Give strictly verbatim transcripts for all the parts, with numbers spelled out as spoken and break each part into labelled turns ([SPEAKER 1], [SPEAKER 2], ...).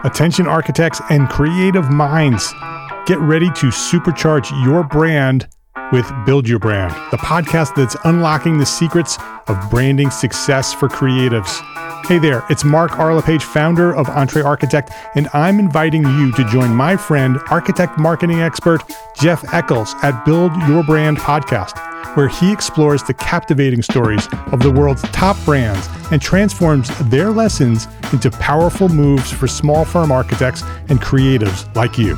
[SPEAKER 1] Attention architects and creative minds, get ready to supercharge your brand with Build Your Brand, the podcast that's unlocking the secrets of branding success for creatives. Hey there, it's Mark R. LePage, founder of Entre Architect, and I'm inviting you to join my friend, architect marketing expert Jeff Eccles at Build Your Brand podcast, where he explores the captivating stories of the world's top brands and transforms their lessons into powerful moves for small firm architects and creatives like you.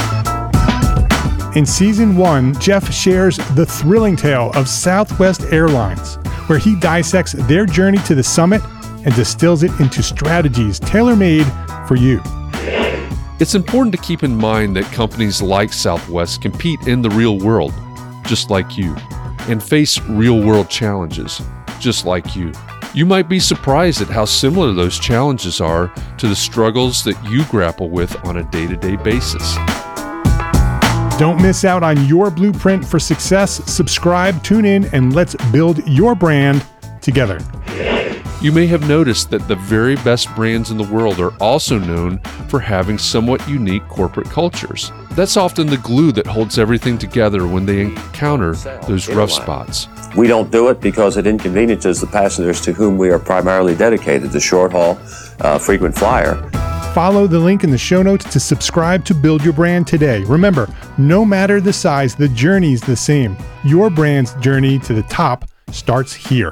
[SPEAKER 1] In season one, Jeff shares the thrilling tale of Southwest Airlines, where he dissects their journey to the summit and distills it into strategies tailor-made for you.
[SPEAKER 2] It's important to keep in mind that companies like Southwest compete in the real world, just like you, and face real-world challenges, just like you. You might be surprised at how similar those challenges are to the struggles that you grapple with on a day-to-day basis.
[SPEAKER 1] Don't miss out on your blueprint for success. Subscribe, tune in, and let's build your brand together.
[SPEAKER 2] You may have noticed that the very best brands in the world are also known for having somewhat unique corporate cultures. That's often the glue that holds everything together when they encounter those rough spots.
[SPEAKER 3] We don't do it because it inconveniences the passengers to whom we are primarily dedicated, the short haul, uh, frequent flyer.
[SPEAKER 1] Follow the link in the show notes to subscribe to Build Your Brand today. Remember, no matter the size, the journey's the same. Your brand's journey to the top starts here.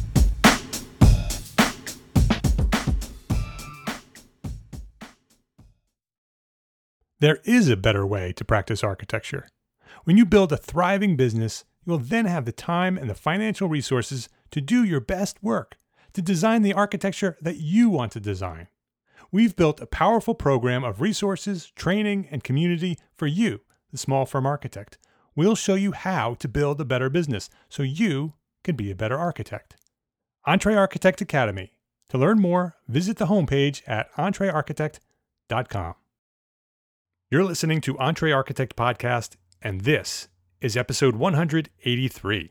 [SPEAKER 1] There is a better way to practice architecture. When you build a thriving business, you will then have the time and the financial resources to do your best work, to design the architecture that you want to design. We've built a powerful program of resources, training, and community for you, the small firm architect. We'll show you how to build a better business so you can be a better architect. Entre Architect Academy. To learn more, visit the homepage at entre architect dot com. You're listening to Entre Architect Podcast, and this is episode one hundred eighty-three.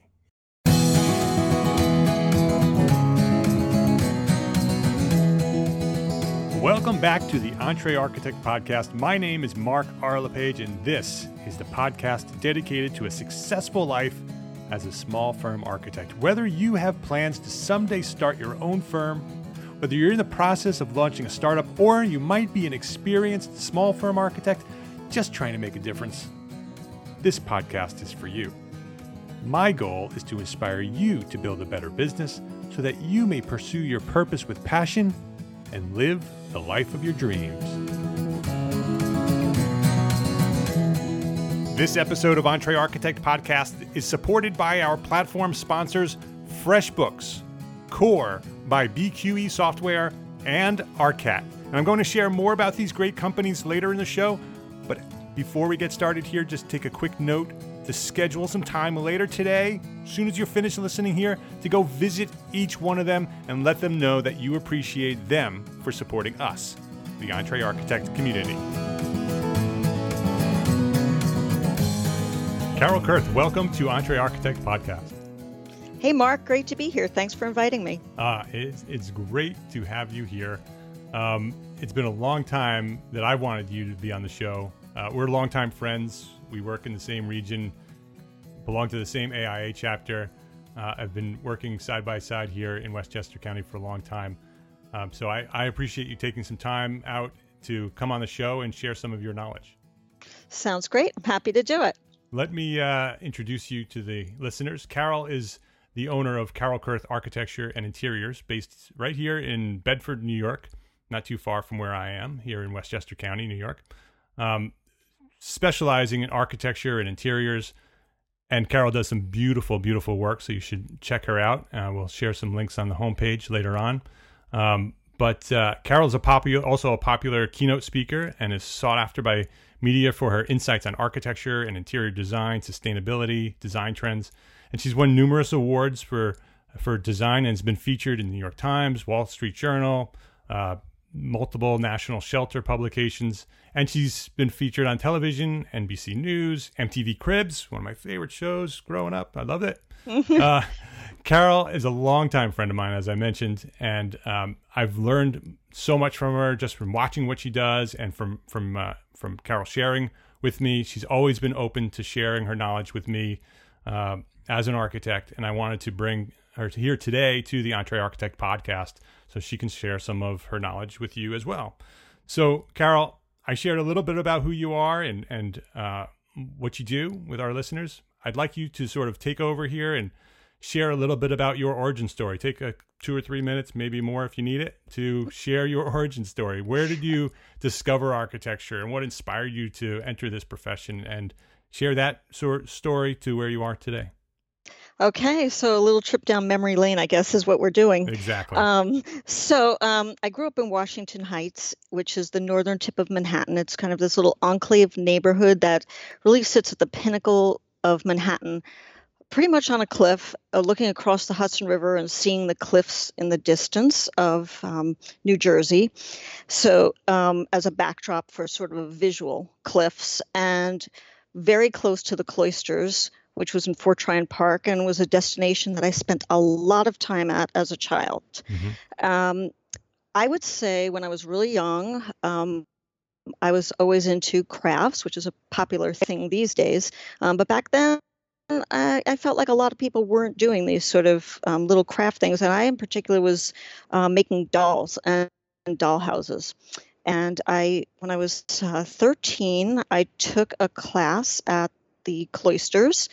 [SPEAKER 1] Welcome back to the Entre Architect Podcast. My name is Mark R. LePage, and this is the podcast dedicated to a successful life as a small firm architect. Whether you have plans to someday start your own firm, whether you're in the process of launching a startup, or you might be an experienced small firm architect just trying to make a difference, this podcast is for you. My goal is to inspire you to build a better business so that you may pursue your purpose with passion and live the life of your dreams. This episode of Entre Architect Podcast is supported by our platform sponsors, FreshBooks, Core by B Q E Software, and Arcat. And I'm going to share more about these great companies later in the show, but before we get started here, just take a quick note to schedule some time later today, as soon as you're finished listening here, to go visit each one of them and let them know that you appreciate them for supporting us, the Entre Architect community. Carol Kurth, welcome to Entre Architect Podcast.
[SPEAKER 4] Hey, Mark, great to be here. Thanks for inviting me.
[SPEAKER 1] Uh, it's, it's great to have you here. Um, it's been a long time that I wanted you to be on the show. Uh, we're longtime friends. We work in the same region, belong to the same A I A chapter. Uh, I've been working side by side here in Westchester County for a long time. Um, so I, I appreciate you taking some time out to come on the show and share some of your knowledge.
[SPEAKER 4] Sounds great. I'm happy to do it.
[SPEAKER 1] Let me uh, introduce you to the listeners. Carol is the owner of Carol Kurth Architecture and Interiors, based right here in Bedford, New York, not too far from where I am, here in Westchester County, New York. Um, specializing in architecture and interiors. And Carol does some beautiful, beautiful work, so you should check her out. Uh, we'll share some links on the homepage later on. Um, but uh, Carol's a popular, also a popular keynote speaker and is sought after by media for her insights on architecture and interior design, sustainability, design trends. And she's won numerous awards for, for design and has been featured in the New York Times, Wall Street Journal, uh, multiple national shelter publications, and she's been featured on television, N B C News, M T V Cribs, one of my favorite shows growing up. I loved it. uh, Carol is a longtime friend of mine, as I mentioned, and um, I've learned so much from her just from watching what she does and from from uh, from Carol sharing with me. She's always been open to sharing her knowledge with me uh, as an architect, and I wanted to bring her to here today to the EntreArchitect podcast so she can share some of her knowledge with you as well. So, Carol, I shared a little bit about who you are and and uh, what you do with our listeners. I'd like you to sort of take over here and share a little bit about your origin story. Take a two or three minutes, maybe more if you need it, to share your origin story. Where did you discover architecture and what inspired you to enter this profession, and share that sort of story to where you are today?
[SPEAKER 4] Okay, so a little trip down memory lane, I guess, is what we're doing.
[SPEAKER 1] Exactly.
[SPEAKER 4] Um, so um, I grew up in Washington Heights, which is the northern tip of Manhattan. It's kind of this little enclave neighborhood that really sits at the pinnacle of Manhattan, pretty much on a cliff, uh, looking across the Hudson River and seeing the cliffs in the distance of um, New Jersey. So um, as a backdrop for sort of a visual cliffs, and very close to the cloisters, which was in Fort Tryon Park and was a destination that I spent a lot of time at as a child. Mm-hmm. Um, I would say when I was really young, um, I was always into crafts, which is a popular thing these days. Um, but back then, I, I felt like a lot of people weren't doing these sort of um, little craft things. And I in particular was uh, making dolls and, and doll houses. And I, when I was uh, thirteen, I took a class at the cloisters,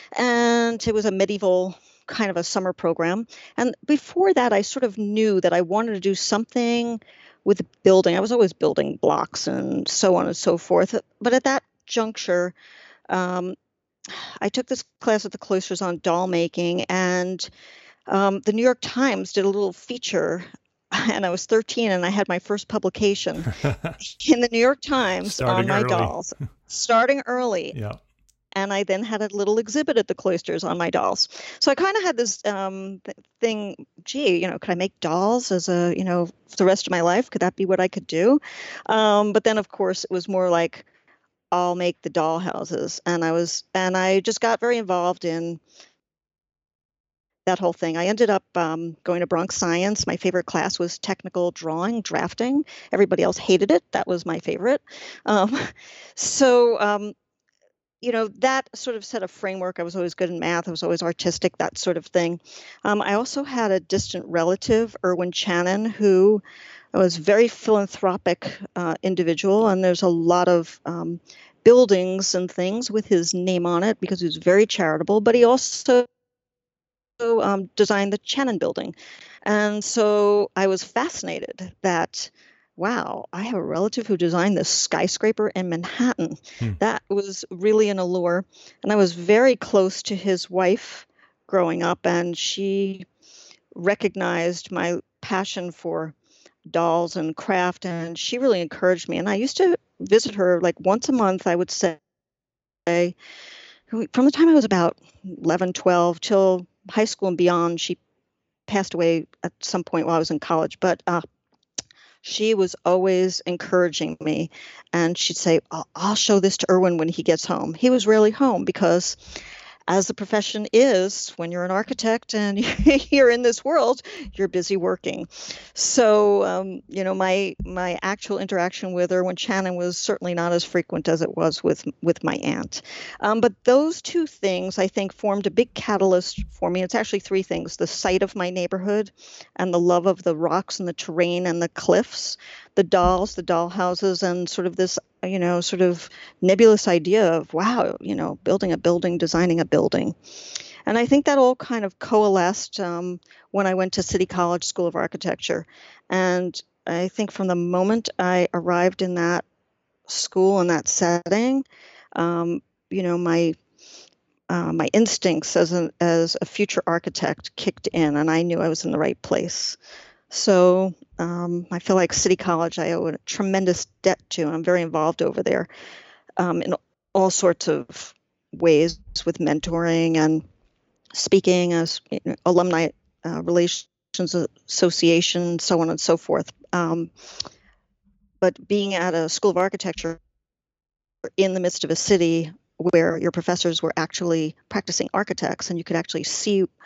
[SPEAKER 4] and it was a medieval kind of a summer program. And before that, I sort of knew that I wanted to do something with building. I was always building blocks and so on and so forth. But at that juncture, um, I took this class at the cloisters on doll making, and um, the New York Times did a little feature, and I was thirteen, and I had my first publication in the New York Times
[SPEAKER 1] starting
[SPEAKER 4] on my
[SPEAKER 1] early.
[SPEAKER 4] dolls, starting early.
[SPEAKER 1] Yeah.
[SPEAKER 4] And I then had a little exhibit at the cloisters on my dolls. So I kind of had this um, th- thing, gee, you know, could I make dolls as a, you know, for the rest of my life? Could that be what I could do? Um, but then, of course, it was more like, I'll make the doll houses. And I was, and I just got very involved in that whole thing. I ended up um, going to Bronx Science. My favorite class was technical drawing, drafting. Everybody else hated it. That was my favorite. Um, so, um, you know, that sort of set a framework. I was always good in math. I was always artistic, that sort of thing. Um, I also had a distant relative, Irwin Channon, who was a very philanthropic uh, individual. And there's a lot of um, buildings and things with his name on it because he was very charitable. But he also um, designed the Channon Building. And so I was fascinated that, wow, I have a relative who designed this skyscraper in Manhattan. Hmm. That was really an allure. And I was very close to his wife growing up, and she recognized my passion for dolls and craft, and she really encouraged me. And I used to visit her like once a month, I would say, from the time I was about eleven, twelve till high school and beyond. She passed away at some point while I was in college, but uh, she was always encouraging me, and she'd say, I'll, I'll show this to Irwin when he gets home. He was rarely home because, as the profession is, when you're an architect and you're in this world, you're busy working. So, um, you know, my my actual interaction with Irwin Channon was certainly not as frequent as it was with with my aunt. Um, but those two things, I think, formed a big catalyst for me. It's actually three things: the sight of my neighborhood and the love of the rocks and the terrain and the cliffs, the dolls, the doll houses, and sort of this, you know, sort of nebulous idea of, wow, you know, building a building, designing a building. And I think that all kind of coalesced um, when I went to City College School of Architecture. And I think from the moment I arrived in that school, in that setting, um, you know, my uh, my instincts as an as a future architect kicked in, and I knew I was in the right place. So um, I feel like City College I owe a tremendous debt to, and I'm very involved over there um, in all sorts of ways with mentoring and speaking as you know, alumni uh, relations association, so on and so forth. Um, but being at a school of architecture in the midst of a city where your professors were actually practicing architects, and you could actually see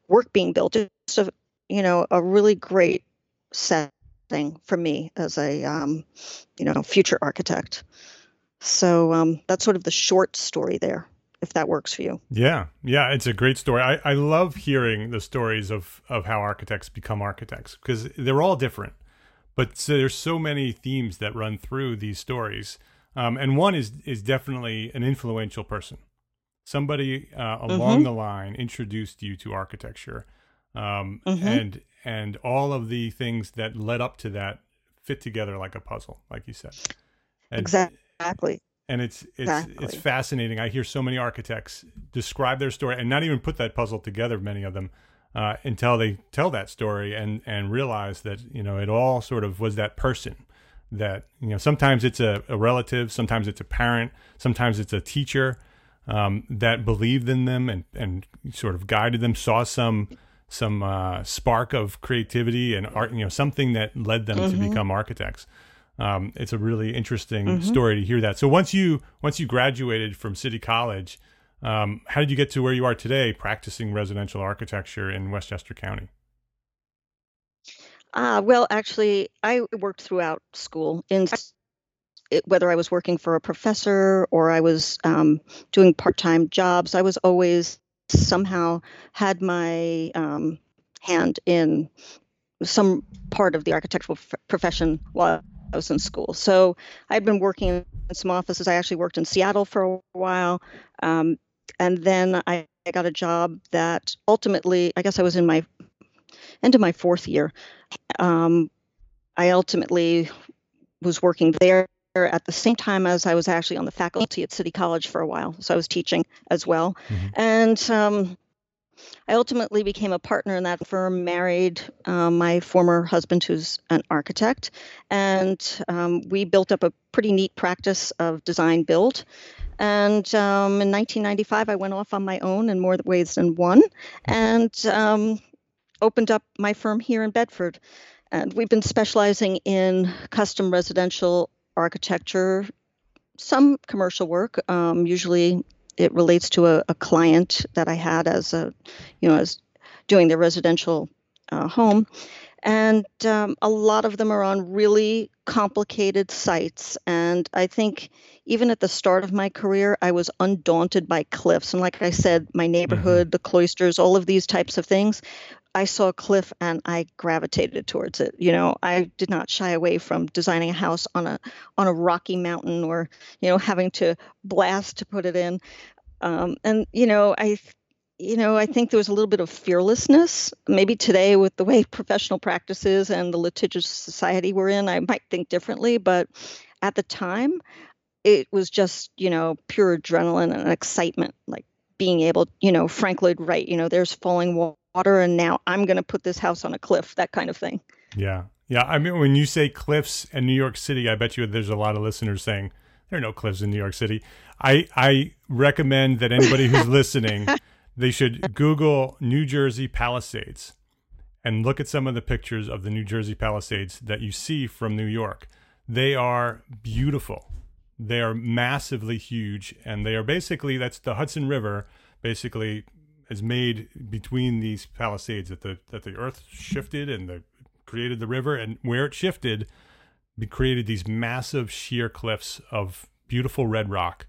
[SPEAKER 4] work being built. It's a, you know, a really great setting for me as a, um, you know, future architect. So um, that's sort of the short story there, if that works for you.
[SPEAKER 1] Yeah, yeah, it's a great story. I, I love hearing the stories of, of how architects become architects, because they're all different. But so there's so many themes that run through these stories. Um, and one is is definitely an influential person. Somebody uh, along mm-hmm. the line introduced you to architecture. Um, mm-hmm. and and all of the things that led up to that fit together like a puzzle, like you said. And,
[SPEAKER 4] exactly.
[SPEAKER 1] And it's it's
[SPEAKER 4] exactly.
[SPEAKER 1] it's fascinating. I hear so many architects describe their story and not even put that puzzle together, many of them, uh, until they tell that story and, and realize that, you know, it all sort of was that person that, you know, sometimes it's a, a relative, sometimes it's a parent, sometimes it's a teacher um, that believed in them and, and sort of guided them, saw some some uh, spark of creativity and art, you know, something that led them mm-hmm. to become architects. Um, it's a really interesting mm-hmm. story to hear that. So once you once you graduated from City College, um, how did you get to where you are today, practicing residential architecture in Westchester County?
[SPEAKER 4] Uh, well, actually, I worked throughout school, in it, whether I was working for a professor or I was um, doing part-time jobs. I was always somehow had my um, hand in some part of the architectural f- profession while I was in school. So I'd been working in some offices. I actually worked in Seattle for a while. Um, and then I, I got a job that ultimately, I guess I was in my, into my fourth year. Um, I ultimately was working there at the same time as I was actually on the faculty at City College for a while. So I was teaching as well. Mm-hmm. And um, I ultimately became a partner in that firm, married um, my former husband, who's an architect, and um, we built up a pretty neat practice of design build. And um, in nineteen ninety-five, I went off on my own in more ways than one, and um, opened up my firm here in Bedford. And we've been specializing in custom residential architecture, some commercial work, um, usually it relates to a, a client that I had as a, you know, as doing their residential uh, home. And um, a lot of them are on really complicated sites. And I think even at the start of my career, I was undaunted by cliffs. And like I said, my neighborhood, mm-hmm. the cloisters, all of these types of things, I saw a cliff and I gravitated towards it. You know, I did not shy away from designing a house on a on a rocky mountain or, you know, having to blast to put it in. Um, and, you know, I, you know, I think there was a little bit of fearlessness. Maybe today with the way professional practice is and the litigious society we're in, I might think differently. But at the time, it was just, you know, pure adrenaline and excitement, like being able, you know, Frank Lloyd Wright, you know, there's falling water and now I'm going to put this house on a cliff, that kind of thing.
[SPEAKER 1] Yeah. Yeah. I mean, when you say cliffs and New York City, I bet you there's a lot of listeners saying there are no cliffs in New York City. I, I recommend that anybody who's listening, they should Google New Jersey Palisades and look at some of the pictures of the New Jersey Palisades that you see from New York. They are beautiful. They are massively huge, and they are basically, that's the Hudson River, basically is made between these Palisades, that the that the earth shifted and the, created the river, and where it shifted, it created these massive sheer cliffs of beautiful red rock.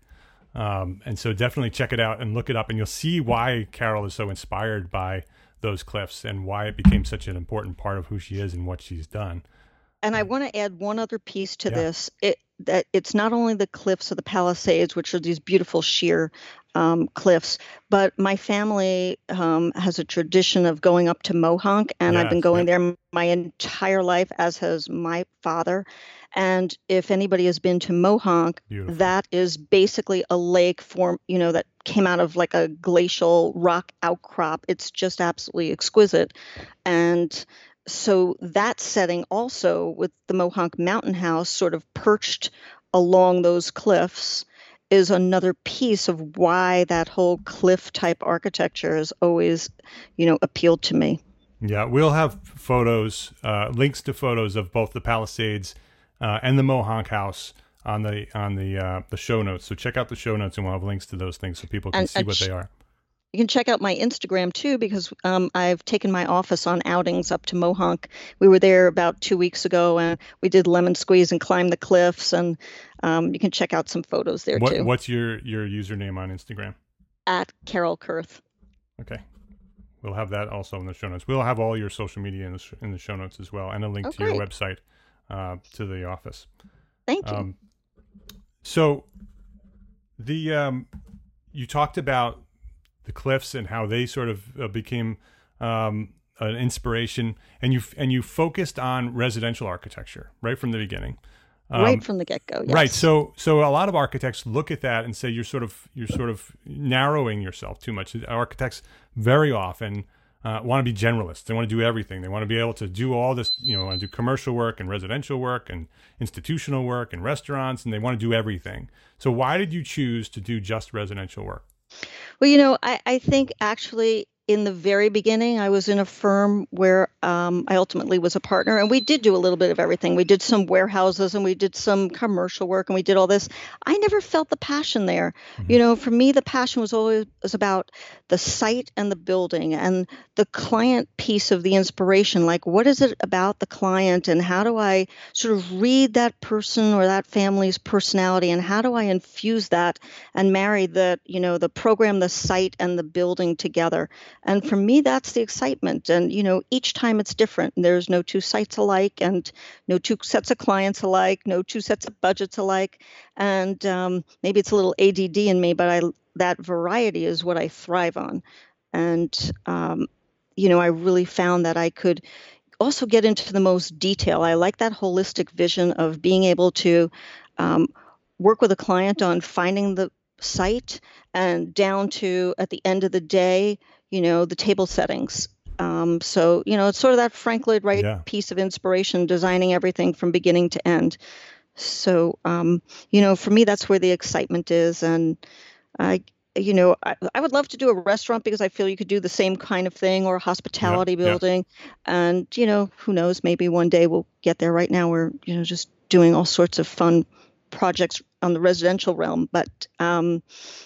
[SPEAKER 1] Um, and so definitely check it out and look it up, and you'll see why Carol is so inspired by those cliffs and why it became such an important part of who she is and what she's done.
[SPEAKER 4] And I want to add one other piece to
[SPEAKER 1] yeah.
[SPEAKER 4] this. It that it's not only the cliffs of the Palisades, which are these beautiful sheer um, cliffs, but my family um, has a tradition of going up to Mohonk, and yes, I've been going yeah. there my entire life, as has my father. And if anybody has been to Mohonk, beautiful. That is basically a lake form, you know, that came out of like a glacial rock outcrop. It's just absolutely exquisite. And so that setting also with the Mohonk Mountain House sort of perched along those cliffs is another piece of why that whole cliff type architecture has always, you know, appealed to me.
[SPEAKER 1] Yeah, we'll have photos, uh, links to photos of both the Palisades uh, and the Mohonk House on the on the uh, the show notes. So check out the show notes, and we'll have links to those things so people can
[SPEAKER 4] and,
[SPEAKER 1] see
[SPEAKER 4] and
[SPEAKER 1] what
[SPEAKER 4] ch-
[SPEAKER 1] they are.
[SPEAKER 4] you can check out my Instagram too, because um, I've taken my office on outings up to Mohonk. We were there about two weeks ago, and we did lemon squeeze and climbed the cliffs. And um, you can check out some photos there
[SPEAKER 1] what,
[SPEAKER 4] too.
[SPEAKER 1] What's your, your username on Instagram?
[SPEAKER 4] At Carol Kurth.
[SPEAKER 1] Okay. We'll have that also in the show notes. We'll have all your social media in the, sh- in the show notes as well, and a link
[SPEAKER 4] Oh,
[SPEAKER 1] to your
[SPEAKER 4] great.
[SPEAKER 1] website, uh, to the office.
[SPEAKER 4] Thank you.
[SPEAKER 1] Um, so the um, you talked about the cliffs and how they sort of uh, became um, an inspiration, and you and you focused on residential architecture right from the beginning. Um,
[SPEAKER 4] right from the get-go, yes.
[SPEAKER 1] Right. So so a lot of architects look at that and say you're sort of you're sort of narrowing yourself too much. Architects very often uh, want to be generalists. They want to do everything. They want to be able to do all this, you know, want to do commercial work and residential work and institutional work and restaurants, and they want to do everything. So why did you choose to do just residential work?
[SPEAKER 4] Well, you know, I, I think actually in the very beginning, I was in a firm where um, I ultimately was a partner, and we did do a little bit of everything. We did some warehouses and we did some commercial work and we did all this. I never felt the passion there. Mm-hmm. You know, for me, the passion was always was about the site and the building and the client piece of the inspiration. Like, what is it about the client, and how do I sort of read that person or that family's personality, and how do I infuse that and marry the, you know, the program, the site, and the building together? And for me, that's the excitement. And, you know, each time it's different. There's no two sites alike, and no two sets of clients alike, no two sets of budgets alike. And um, maybe it's a little A D D in me, but I that variety is what I thrive on. And, um, you know, I really found that I could also get into the most detail. I like that holistic vision of being able to um, work with a client on finding the site and down to, at the end of the day, you know, the table settings. Um, so, you know, it's sort of that Frank Lloyd Wright yeah. piece of inspiration, designing everything from beginning to end. So, um, you know, for me, that's where the excitement is. And I, you know, I, I would love to do a restaurant because I feel you could do the same kind of thing, or a hospitality yeah, building. Yeah. And, you know, who knows, maybe one day we'll get there. Right now we're, you know, just doing all sorts of fun projects on the residential realm. But, um,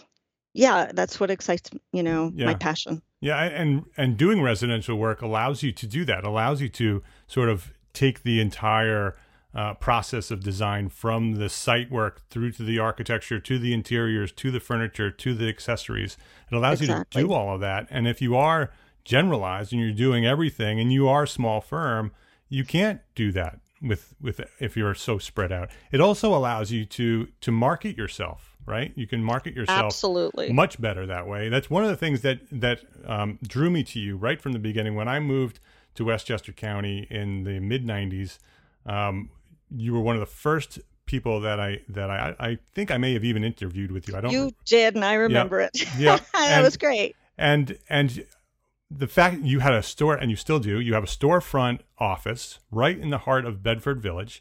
[SPEAKER 4] yeah, that's what excites, you know, yeah. my passion.
[SPEAKER 1] Yeah, and and doing residential work allows you to do that, allows you to sort of take the entire uh, process of design from the site work through to the architecture, to the interiors, to the furniture, to the accessories. It allows
[SPEAKER 4] exactly.
[SPEAKER 1] you to do all of that. And if you are generalized and you're doing everything and you are a small firm, you can't do that with, with if you're so spread out. It also allows you to to market yourself. Right? You can market yourself
[SPEAKER 4] Absolutely.
[SPEAKER 1] much better that way. That's one of the things that that um, drew me to you right from the beginning. When I moved to Westchester County in the mid nineties, um, you were one of the first people that I that I I think I may have even interviewed with you. I don't.
[SPEAKER 4] You did, and I remember
[SPEAKER 1] yeah,
[SPEAKER 4] it.
[SPEAKER 1] Yeah,
[SPEAKER 4] that
[SPEAKER 1] and,
[SPEAKER 4] was great.
[SPEAKER 1] And and the fact you had a store, and you still do. You have a storefront office right in the heart of Bedford Village.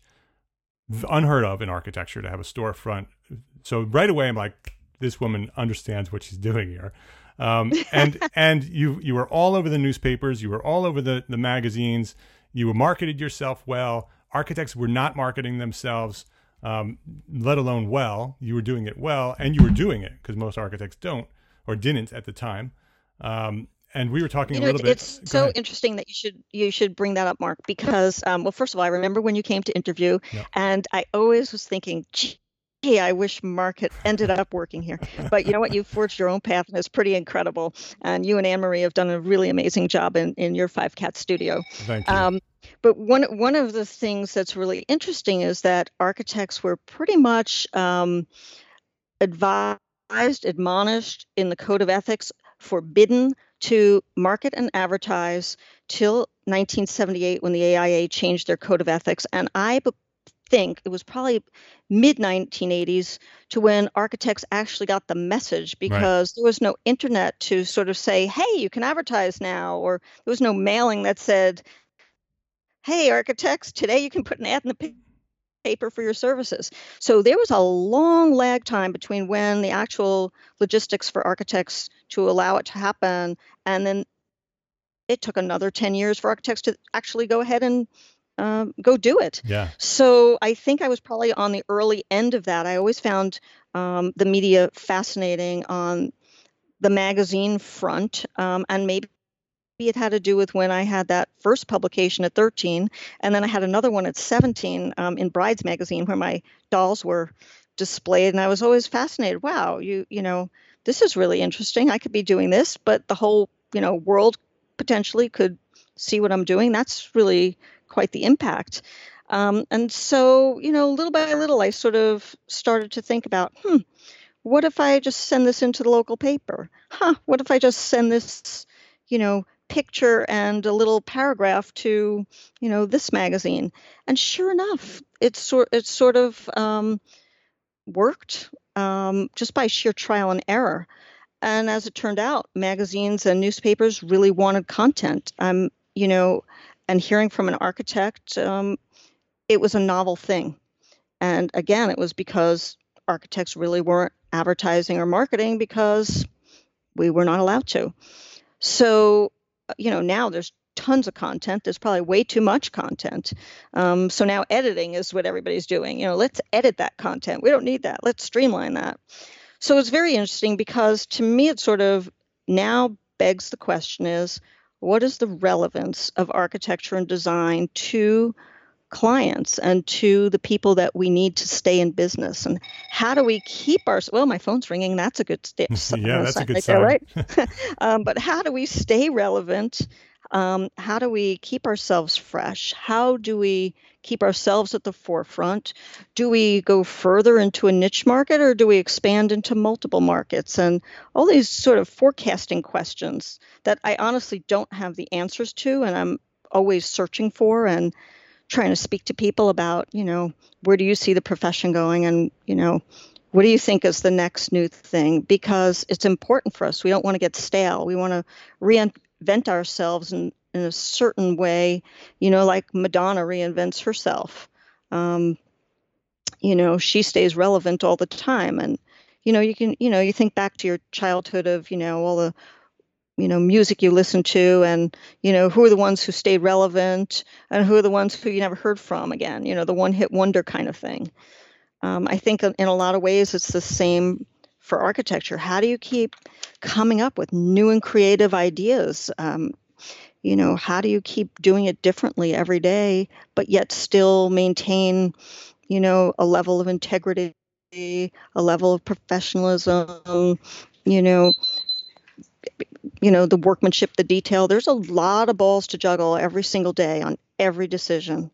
[SPEAKER 1] Unheard of in architecture to have a storefront. So right away, I'm like, this woman understands what she's doing here. Um, and and you you were all over the newspapers. You were all over the, the magazines. You were marketed yourself well. Architects were not marketing themselves, um, let alone well. You were doing it well, and you were doing it because most architects don't or didn't at the time. Um, and we were talking
[SPEAKER 4] you know,
[SPEAKER 1] a little
[SPEAKER 4] it's,
[SPEAKER 1] bit.
[SPEAKER 4] It's so ahead. interesting that you should you should bring that up, Mark, because um, well, first of all, I remember when you came to interview, yep. and I always was thinking, gee, Hey, I wish Mark had ended up working here. But you know what? You forged your own path, and it's pretty incredible. And you and Anne Marie have done a really amazing job in, in your Five Cat studio.
[SPEAKER 1] Thank you.
[SPEAKER 4] Um, but one one of the things that's really interesting is that architects were pretty much um, advised, admonished in the Code of Ethics, forbidden to market and advertise till nineteen seventy-eight when the A I A changed their Code of Ethics. And I think it was probably mid nineteen eighties to when architects actually got the message, because right. there was no internet to sort of say, hey, you can advertise now, or there was no mailing that said, hey, architects, today you can put an ad in the paper for your services. So there was a long lag time between when the actual logistics for architects to allow it to happen, and then it took another ten years for architects to actually go ahead and Um, go do it.
[SPEAKER 1] Yeah.
[SPEAKER 4] So I think I was probably on the early end of that. I always found um, the media fascinating on the magazine front, um, and maybe it had to do with when I had that first publication at thirteen, and then I had another one at seventeen um, in Brides magazine where my dolls were displayed, and I was always fascinated. Wow, you you know, this is really interesting. I could be doing this, but the whole you know world potentially could see what I'm doing. That's really quite the impact. Um, and so, you know, little by little, I sort of started to think about, hmm, what if I just send this into the local paper? Huh, what if I just send this, you know, picture and a little paragraph to, you know, this magazine? And sure enough, it's sort it's sort of um, worked um, just by sheer trial and error. And as it turned out, magazines and newspapers really wanted content. Um, you know, and hearing from an architect, um, it was a novel thing. And again, it was because architects really weren't advertising or marketing because we were not allowed to. So, you know, now there's tons of content. There's probably way too much content. Um, so now editing is what everybody's doing. You know, let's edit that content. We don't need that. Let's streamline that. So it's very interesting because to me, it sort of now begs the question is, what is the relevance of architecture and design to clients and to the people that we need to stay in business? And how do we keep our, well, my phone's ringing. That's a good st-
[SPEAKER 1] yeah, that's a good
[SPEAKER 4] right
[SPEAKER 1] sign.
[SPEAKER 4] There, right? um, but how do we stay relevant? Um, how do we keep ourselves fresh? How do we keep ourselves at the forefront? Do we go further into a niche market or do we expand into multiple markets? And all these sort of forecasting questions that I honestly don't have the answers to, and I'm always searching for and trying to speak to people about, you know, where do you see the profession going? And, you know, what do you think is the next new thing? Because it's important for us. We don't want to get stale. We want to reinvent ourselves in, in a certain way, you know, like Madonna reinvents herself. Um, you know, she stays relevant all the time. And, you know, you can, you know, you think back to your childhood of, you know, all the you know, music you listen to and, you know, who are the ones who stayed relevant and who are the ones who you never heard from again, you know, the one hit wonder kind of thing. Um, I think in a lot of ways it's the same for architecture. How do you keep coming up with new and creative ideas? Um, you know, how do you keep doing it differently every day, but yet still maintain, you know, a level of integrity, a level of professionalism, you know, you know, the workmanship, the detail. There's a lot of balls to juggle every single day on every decision.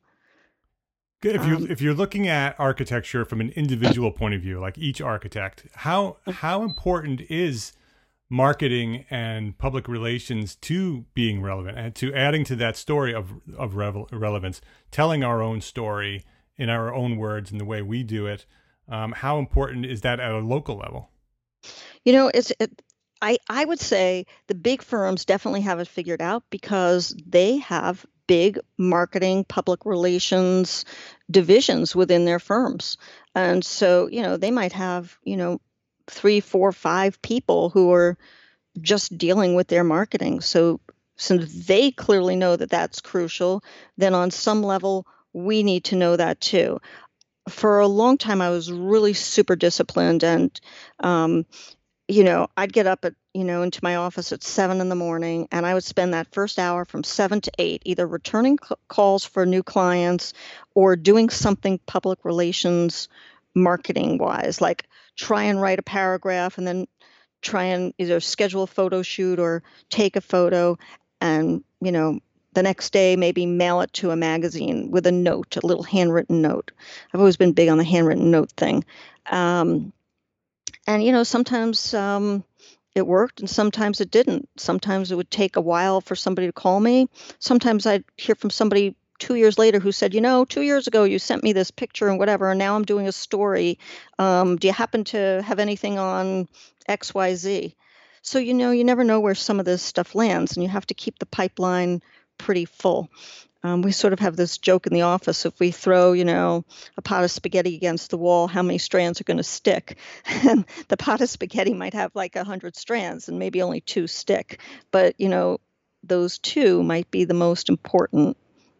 [SPEAKER 1] If you
[SPEAKER 4] Um,
[SPEAKER 1] if you're looking at architecture from an individual point of view, like each architect, how how important is marketing and public relations to being relevant and to adding to that story of of revel, relevance, telling our own story in our own words and the way we do it? Um, how important is that at a local level?
[SPEAKER 4] You know, it's it, I I would say the big firms definitely have it figured out because they have big marketing, public relations divisions within their firms. And so, you know, they might have, you know, three, four, five people who are just dealing with their marketing. So since they clearly know that that's crucial, then on some level, we need to know that too. For a long time, I was really super disciplined and, um, you know, I'd get up at, you know, into my office at seven in the morning and I would spend that first hour from seven to eight, either returning c- calls for new clients or doing something public relations marketing wise, like try and write a paragraph and then try and either schedule a photo shoot or take a photo and, you know, the next day maybe mail it to a magazine with a note, a little handwritten note. I've always been big on the handwritten note thing. Um, And, you know, sometimes um, it worked and sometimes it didn't. Sometimes it would take a while for somebody to call me. Sometimes I'd hear from somebody two years later who said, you know, two years ago you sent me this picture and whatever, and now I'm doing a story. Um, do you happen to have anything on X Y Z? So, you know, you never know where some of this stuff lands and you have to keep the pipeline pretty full. Um, we sort of have this joke in the office. If we throw, you know, a pot of spaghetti against the wall, how many strands are going to stick? And the pot of spaghetti might have like a hundred strands and maybe only two stick. But, you know, those two might be the most important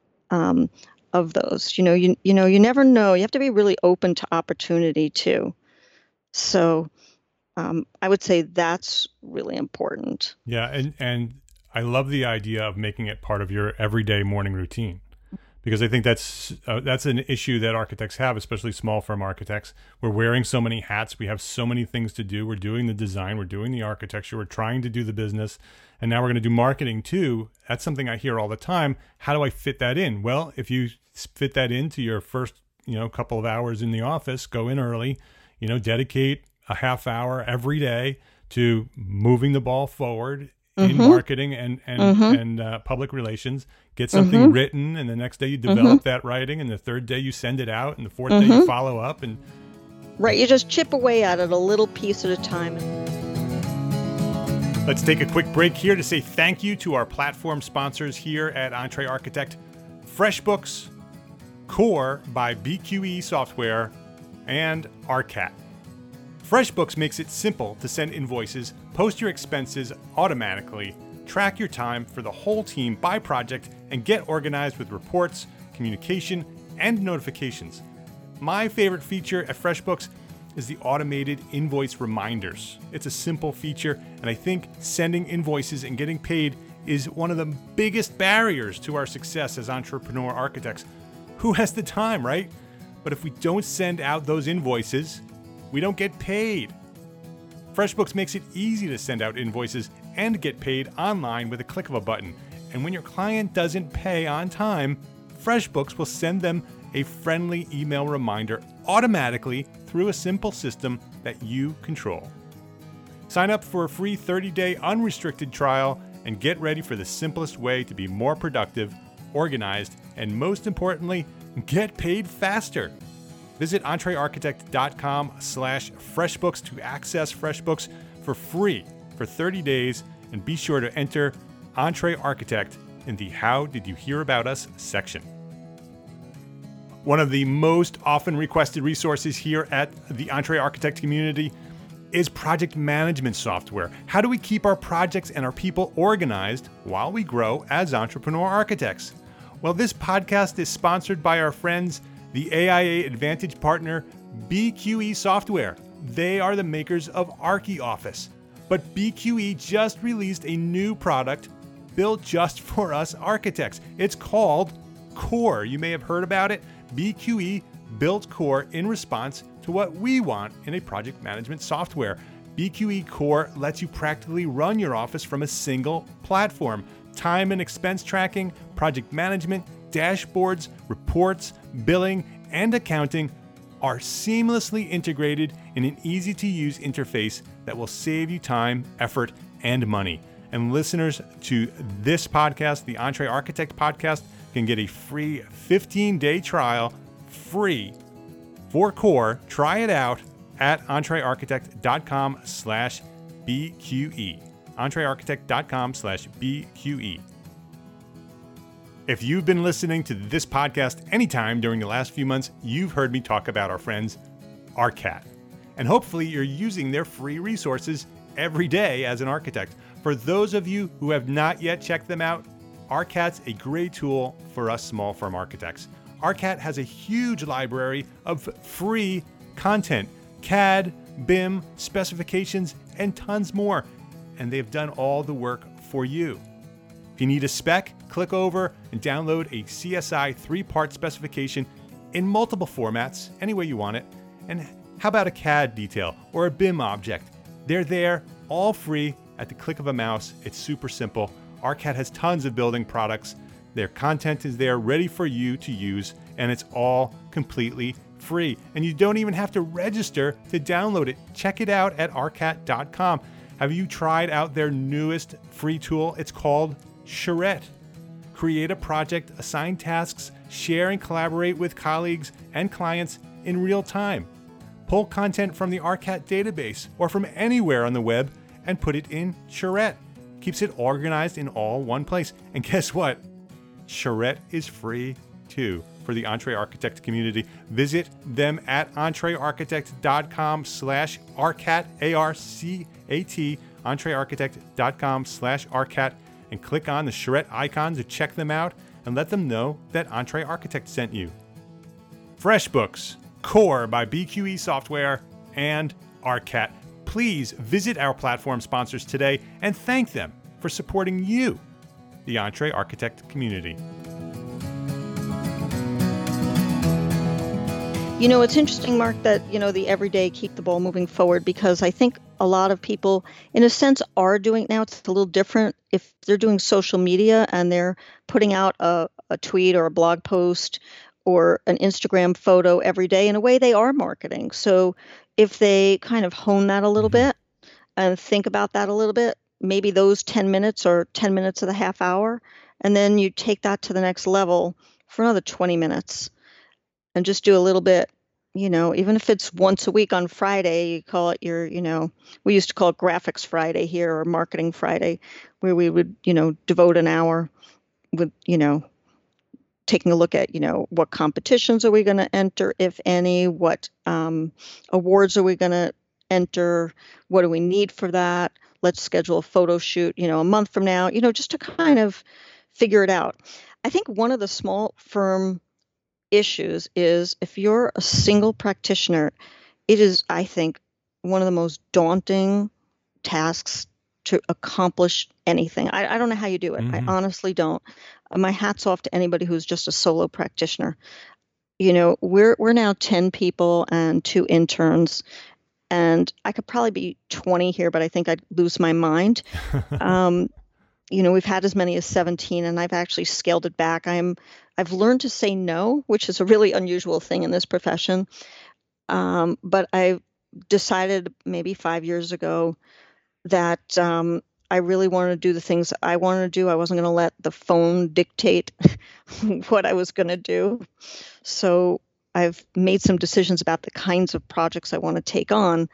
[SPEAKER 4] um, of those. You know, you, you know, you never know. You have to be really open to opportunity too. So um, I would say that's really important.
[SPEAKER 1] Yeah, and, and I love the idea of making it part of your everyday morning routine, because I think that's uh, that's an issue that architects have, especially small firm architects. We're wearing so many hats. We have so many things to do. We're doing the design. We're doing the architecture. We're trying to do the business. And now we're going to do marketing too. That's something I hear all the time. How do I fit that in? Well, if you fit that into your first, you know, couple of hours in the office, go in early, you know, dedicate a half hour every day to moving the ball forward in mm-hmm. marketing and and, mm-hmm. and uh, public relations. Get something mm-hmm. written, and the next day you develop mm-hmm. that writing, and the third day you send it out, and the fourth mm-hmm. day you follow up. And
[SPEAKER 4] right, you just chip away at it a little piece at a time.
[SPEAKER 1] Let's take a quick break here to say thank you to our platform sponsors here at EntreArchitect: FreshBooks, Core by B Q E Software, and ARCAT. FreshBooks makes it simple to send invoices, post your expenses automatically, track your time for the whole team by project, and get organized with reports, communication, and notifications. My favorite feature at FreshBooks is the automated invoice reminders. It's a simple feature, and I think sending invoices and getting paid is one of the biggest barriers to our success as entrepreneur architects. Who has the time, right? But if we don't send out those invoices, we don't get paid. FreshBooks makes it easy to send out invoices and get paid online with a click of a button. And when your client doesn't pay on time, FreshBooks will send them a friendly email reminder automatically through a simple system that you control. Sign up for a free thirty-day unrestricted trial and get ready for the simplest way to be more productive, organized, and most importantly, get paid faster. Visit EntreArchitect.com slash FreshBooks to access FreshBooks for free for thirty days, and be sure to enter EntreArchitect in the How Did You Hear About Us section. One of the most often requested resources here at the EntreArchitect community is project management software. How do we keep our projects and our people organized while we grow as entrepreneur architects? Well, this podcast is sponsored by our friends, the A I A Advantage partner, B Q E Software. They are the makers of ArchiOffice. But B Q E just released a new product built just for us architects. It's called Core. You may have heard about it. B Q E built Core in response to what we want in a project management software. B Q E Core lets you practically run your office from a single platform. Time and expense tracking, project management, dashboards, reports, billing, and accounting are seamlessly integrated in an easy-to-use interface that will save you time, effort, and money. And listeners to this podcast, the EntreArchitect podcast, can get a free fifteen-day trial, free, for Core. Try it out at EntreArchitect.com slash BQE. EntreArchitect.com slash BQE. If you've been listening to this podcast anytime during the last few months, you've heard me talk about our friends, ARCAT. And hopefully you're using their free resources every day as an architect. For those of you who have not yet checked them out, ARCAT's a great tool for us small firm architects. ARCAT has a huge library of free content, C A D, B I M, specifications, and tons more. And they've done all the work for you. If you need a spec, click over and download a C S I three-part specification in multiple formats, any way you want it. And how about a C A D detail or a B I M object? They're there, all free, at the click of a mouse. It's super simple. ARCAT has tons of building products. Their content is there ready for you to use, and it's all completely free. And you don't even have to register to download it. Check it out at arcat dot com. Have you tried out their newest free tool? It's called Charrette. Create a project, assign tasks, share and collaborate with colleagues and clients in real time. Pull content from the ARCAT database or from anywhere on the web and put it in Charrette. Keeps it organized in all one place. And guess what? Charrette is free too for the EntreArchitect community. Visit them at EntreArchitect.com slash ARCAT, A R C A T, EntreArchitect.com slash ARCAT, and click on the Charrette icon to check them out and let them know that EntreArchitect sent you. FreshBooks, Core by B Q E Software, and ARCAT. please visit our platform sponsors today and thank them for supporting you, the EntreArchitect community.
[SPEAKER 4] You know, it's interesting, Mark, that, you know, the everyday keep the ball moving forward, because I think a lot of people, in a sense, are doing it now. It's a little different if they're doing social media and they're putting out a, a tweet or a blog post or an Instagram photo every day. In a way, they are marketing. So if they kind of hone that a little
[SPEAKER 1] Mm-hmm.
[SPEAKER 4] bit and think about that a little bit, maybe those ten minutes or ten minutes of the half hour, and then you take that to the next level for another twenty minutes. And just do a little bit, you know, even if it's once a week on Friday, you call it your, you know, we used to call it Graphics Friday here or Marketing Friday, where we would, you know, devote an hour with, you know, taking a look at, you know, what competitions are we going to enter, if any, what um, awards are we going to enter, what do we need for that? Let's schedule a photo shoot, you know, a month from now, you know, just to kind of figure it out. I think one of the small firm issues is if you're a single practitioner, it is, I think, one of the most daunting tasks to accomplish anything. I, I don't know how you do it.
[SPEAKER 1] Mm-hmm.
[SPEAKER 4] I honestly don't. My hat's off to anybody who's just a solo practitioner. You know, we're we're now ten people and two interns, and I could probably be twenty here, but I think I'd lose my mind. um, you know, we've had as many as seventeen, and I've actually scaled it back. I'm I've learned to say no, which is a really unusual thing in this profession. Um, but I decided maybe five years ago that um, I really wanted to do the things I wanted to do. I wasn't going to let the phone dictate what I was going to do. So I've made some decisions about the kinds of projects I want to take on.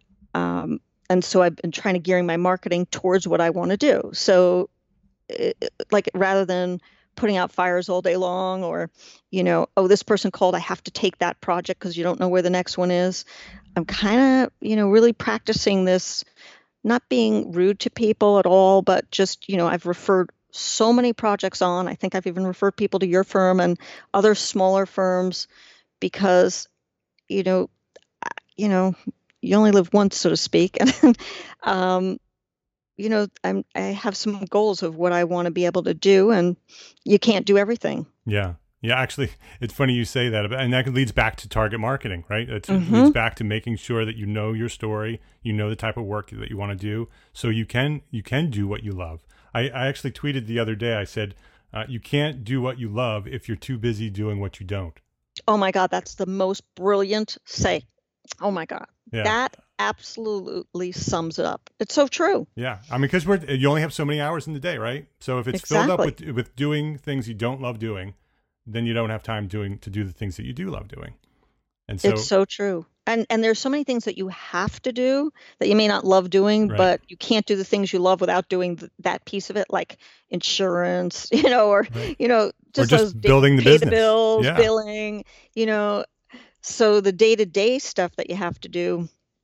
[SPEAKER 4] Um, and so I've been trying to gearing my marketing towards what I want to do. So it, like rather than putting out fires all day long, or, you know, oh, this person called, I have to take that project because you don't know where the next one is. I'm kind of, you know, really practicing this, not being rude to people at all, but just, you know, I've referred so many projects on. I think I've even referred people to your firm and other smaller firms because, you know, you know, you only live once, so to speak. And, um, you know, I'm, I have some goals of what I want to be able to do, and you can't do everything.
[SPEAKER 1] Yeah. Yeah. Actually, it's funny you say that. And that leads back to target marketing, right? It's,
[SPEAKER 4] Mm-hmm.
[SPEAKER 1] It leads back to making sure that you know your story, you know the type of work that you want to do, so you can you can do what you love. I, I actually tweeted the other day, I said, uh, you can't do what you love if you're too busy doing what you don't.
[SPEAKER 4] Oh, my God. That's the most brilliant say. Oh, my God.
[SPEAKER 1] Yeah.
[SPEAKER 4] That absolutely sums it up. It's so true.
[SPEAKER 1] Yeah. I mean, because we're you only have so many hours in the day, right? So if it's
[SPEAKER 4] Exactly.
[SPEAKER 1] filled up with with doing things you don't love doing, then you don't have time doing to do the things that you do love doing. And so
[SPEAKER 4] It's so true. And and there's so many things that you have to do that you may not love doing,
[SPEAKER 1] Right.
[SPEAKER 4] but you can't do the things you love without doing th- that piece of it, like insurance, you know, or,
[SPEAKER 1] Right.
[SPEAKER 4] you know, just,
[SPEAKER 1] just
[SPEAKER 4] those da-
[SPEAKER 1] building the
[SPEAKER 4] pay
[SPEAKER 1] business.
[SPEAKER 4] the bills,
[SPEAKER 1] Yeah.
[SPEAKER 4] billing, you know. So the day-to-day stuff that you have to do,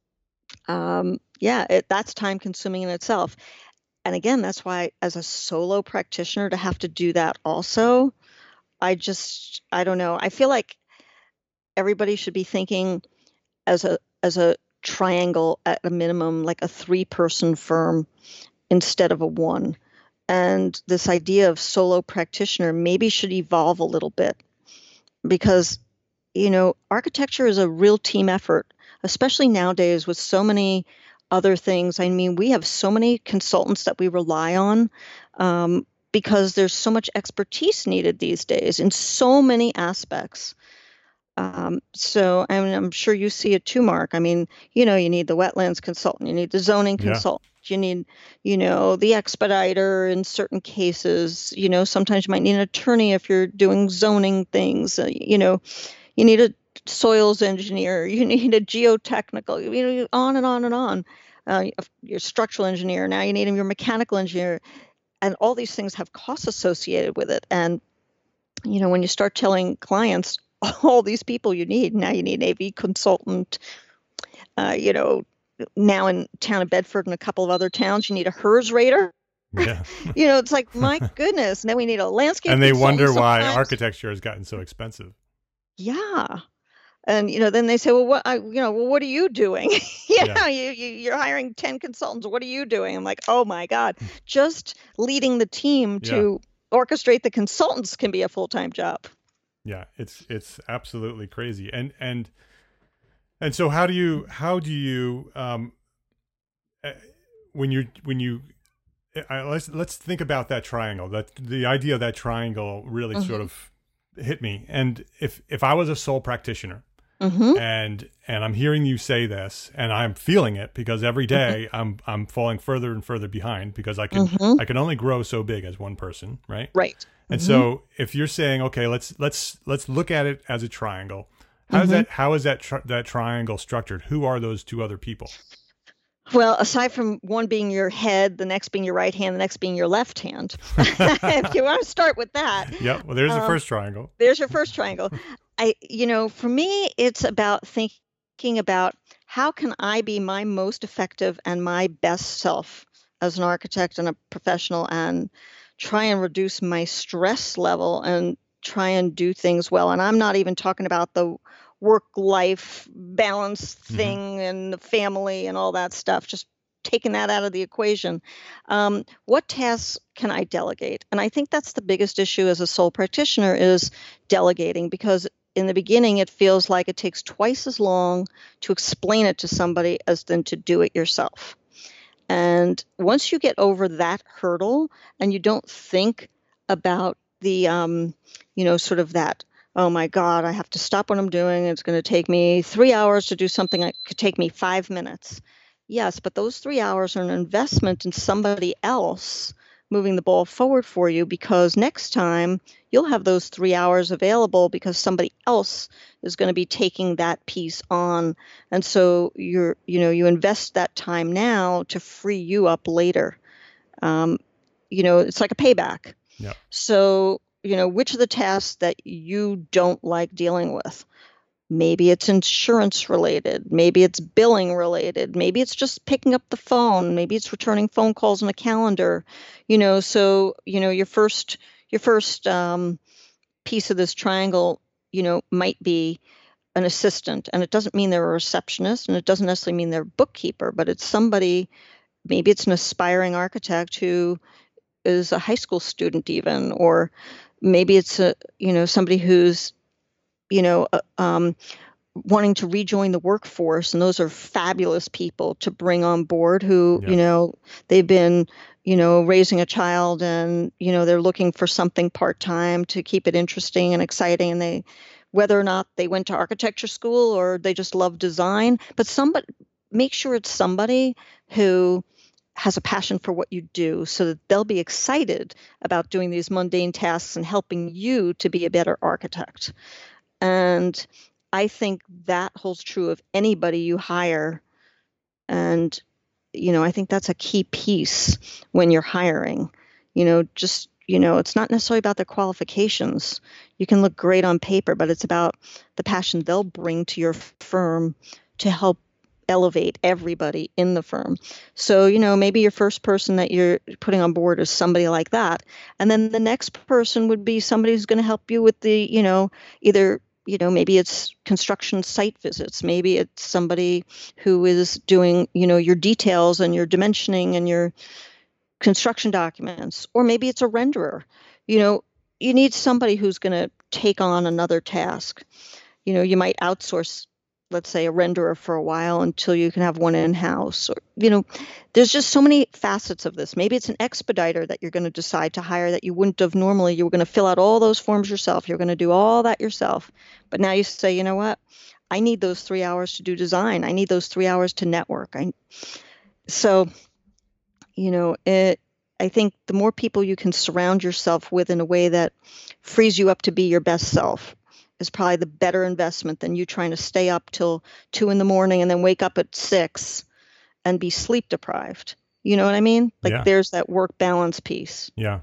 [SPEAKER 4] um, yeah, it, that's time consuming in itself. And again, that's why as a solo practitioner to have to do that also, I just, I don't know. I feel like everybody should be thinking as a as a triangle at a minimum, like a three-person firm instead of a one. And this idea of solo practitioner maybe should evolve a little bit because, you know, architecture is a real team effort, especially nowadays with so many other things. I mean, we have so many consultants that we rely on um, because there's so much expertise needed these days in so many aspects. Um, so I mean, I'm sure you see it too, Mark. I mean, you know, you need the wetlands consultant, you need the zoning
[SPEAKER 1] Yeah.
[SPEAKER 4] consultant, you need, you know, the expediter in certain cases. You know, sometimes you might need an attorney if you're doing zoning things. Uh, you know, you need a soils engineer, you need a geotechnical, you know, on and on and on. Uh, your structural engineer, now you need your mechanical engineer, and all these things have costs associated with it. And you know, when you start telling clients all these people you need, now you need an A V consultant, uh, you know, now in town of Bedford and a couple of other towns, you need a HERS rater.
[SPEAKER 1] Yeah.
[SPEAKER 4] You know, it's like, my goodness. And then we need a landscape
[SPEAKER 1] And they
[SPEAKER 4] consultant
[SPEAKER 1] wonder why
[SPEAKER 4] sometimes.
[SPEAKER 1] architecture has gotten so expensive.
[SPEAKER 4] Yeah. And, you know, then they say, well, what, I, you know, well, what are you doing? you
[SPEAKER 1] Yeah.
[SPEAKER 4] know, you, you, you're hiring ten consultants. What are you doing? I'm like, oh my God, just leading the team to orchestrate the consultants can be a full-time job.
[SPEAKER 1] Yeah. It's, it's absolutely crazy. And, and, and so how do you, how do you, um, uh, when you, when you, uh, let's, let's think about that triangle, that the idea of that triangle really mm-hmm. sort of hit me. And if, if I was a sole practitioner, Mm-hmm. and and I'm hearing you say this, and I'm feeling it because every day mm-hmm. I'm I'm falling further and further behind because I can mm-hmm. I can only grow so big as one person, right?
[SPEAKER 4] Right.
[SPEAKER 1] And
[SPEAKER 4] mm-hmm.
[SPEAKER 1] so if you're saying, okay, let's let's let's look at it as a triangle. How is mm-hmm. that how is that tri- that triangle structured? Who are those two other people?
[SPEAKER 4] Well, aside from one being your head, the next being your right hand, the next being your left hand. If you want to start with that.
[SPEAKER 1] Yeah. Well, there's um, the first triangle.
[SPEAKER 4] There's your first triangle. I, you know, for me, it's about thinking about how can I be my most effective and my best self as an architect and a professional, and try and reduce my stress level and try and do things well. And I'm not even talking about the work-life balance thing mm-hmm. and the family and all that stuff, just taking that out of the equation. Um, what tasks can I delegate? And I think that's the biggest issue as a sole practitioner is delegating, because in the beginning, it feels like it takes twice as long to explain it to somebody as than to do it yourself. And once you get over that hurdle and you don't think about the, um, you know, sort of that, oh my God, I have to stop what I'm doing. It's going to take me three hours to do something that could take me five minutes. Yes, but those three hours are an investment in somebody else moving the ball forward for you, because next time you'll have those three hours available because somebody else is going to be taking that piece on. And so you're, you know, you invest that time now to free you up later. Um, you know, it's like a payback.
[SPEAKER 1] Yeah.
[SPEAKER 4] So, you know, which of the tasks that you don't like dealing with? Maybe it's insurance related. Maybe it's billing related. Maybe it's just picking up the phone. Maybe it's returning phone calls on a calendar. You know, so, you know, your first your first um, piece of this triangle, you know, might be an assistant. And it doesn't mean they're a receptionist, and it doesn't necessarily mean they're a bookkeeper, but it's somebody, maybe it's an aspiring architect who is a high school student even, or maybe it's a, you know, somebody who's, you know, uh, um, wanting to rejoin the workforce. And those are fabulous people to bring on board who, yeah. you know, they've been, you know, raising a child, and, you know, they're looking for something part-time to keep it interesting and exciting. And they, whether or not they went to architecture school or they just love design, but somebody, make sure it's somebody who has a passion for what you do, so that they'll be excited about doing these mundane tasks and helping you to be a better architect. And I think that holds true of anybody you hire. And, you know, I think that's a key piece when you're hiring. You know, just, you know, it's not necessarily about their qualifications. You can look great on paper, but it's about the passion they'll bring to your firm to help elevate everybody in the firm. So, you know, maybe your first person that you're putting on board is somebody like that. And then the next person would be somebody who's going to help you with the, you know, either, you know, maybe it's construction site visits. Maybe it's somebody who is doing, you know, your details and your dimensioning and your construction documents. Or maybe it's a renderer. You know, you need somebody who's going to take on another task. You know, you might outsource, let's say, a renderer for a while until you can have one in-house. Or, you know, there's just so many facets of this. Maybe it's an expediter that you're going to decide to hire that you wouldn't have normally. You were going to fill out all those forms yourself. You're going to do all that yourself. But now you say, you know what? I need those three hours to do design. I need those three hours to network. I, so, you know, it, I think the more people you can surround yourself with in a way that frees you up to be your best self is probably the better investment than you trying to stay up till two in the morning and then wake up at six and be sleep deprived. You know what I mean? Like
[SPEAKER 1] yeah.
[SPEAKER 4] There's that work balance piece.
[SPEAKER 1] Yeah.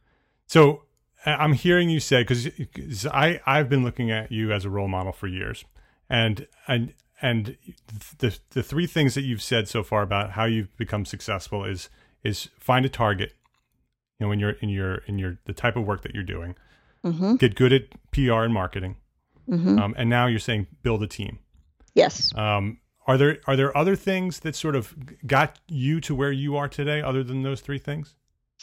[SPEAKER 1] So I'm hearing you say, because I I've been looking at you as a role model for years, and and and the the three things that you've said so far about how you've become successful is is find a target. You know, when you're in your in your the type of work that you're doing, mm-hmm. get good at P R and marketing.
[SPEAKER 4] Mm-hmm.
[SPEAKER 1] Um, and now you're saying build a team.
[SPEAKER 4] Yes.
[SPEAKER 1] Um, are there are there other things that sort of got you to where you are today, other than those three things?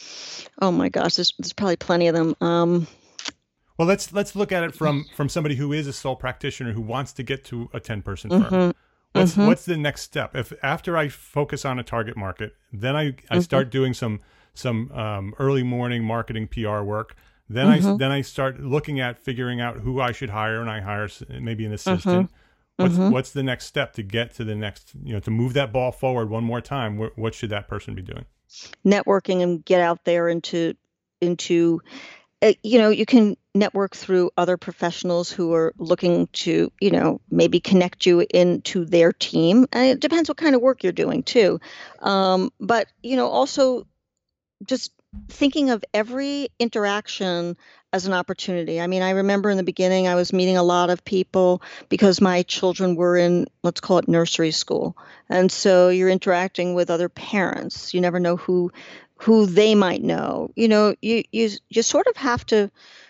[SPEAKER 4] Oh my gosh, there's, there's probably plenty of them. Um,
[SPEAKER 1] well, let's let's look at it from from somebody who is a sole practitioner who wants to get to a ten person
[SPEAKER 4] mm-hmm.
[SPEAKER 1] firm. What's
[SPEAKER 4] mm-hmm.
[SPEAKER 1] what's the next step? If after I focus on a target market, then I, I
[SPEAKER 4] mm-hmm.
[SPEAKER 1] start doing some some um, early morning marketing P R work. Then
[SPEAKER 4] mm-hmm.
[SPEAKER 1] I then I start looking at figuring out who I should hire, and I hire maybe an assistant.
[SPEAKER 4] Mm-hmm.
[SPEAKER 1] What's
[SPEAKER 4] mm-hmm.
[SPEAKER 1] what's the next step to get to the next, you know, to move that ball forward one more time? What, what should that person be doing?
[SPEAKER 4] Networking and get out there into into uh, you know, you can network through other professionals who are looking to, you know, maybe connect you into their team. And it depends what kind of work you're doing too. Um, but, you know, also just thinking of every interaction as an opportunity. I mean, I remember in the beginning, I was meeting a lot of people because my children were in, let's call it nursery school. And so you're interacting with other parents. You never know who who they might know. You know, you you, you sort of have to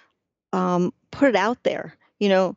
[SPEAKER 4] um, put it out there. You know,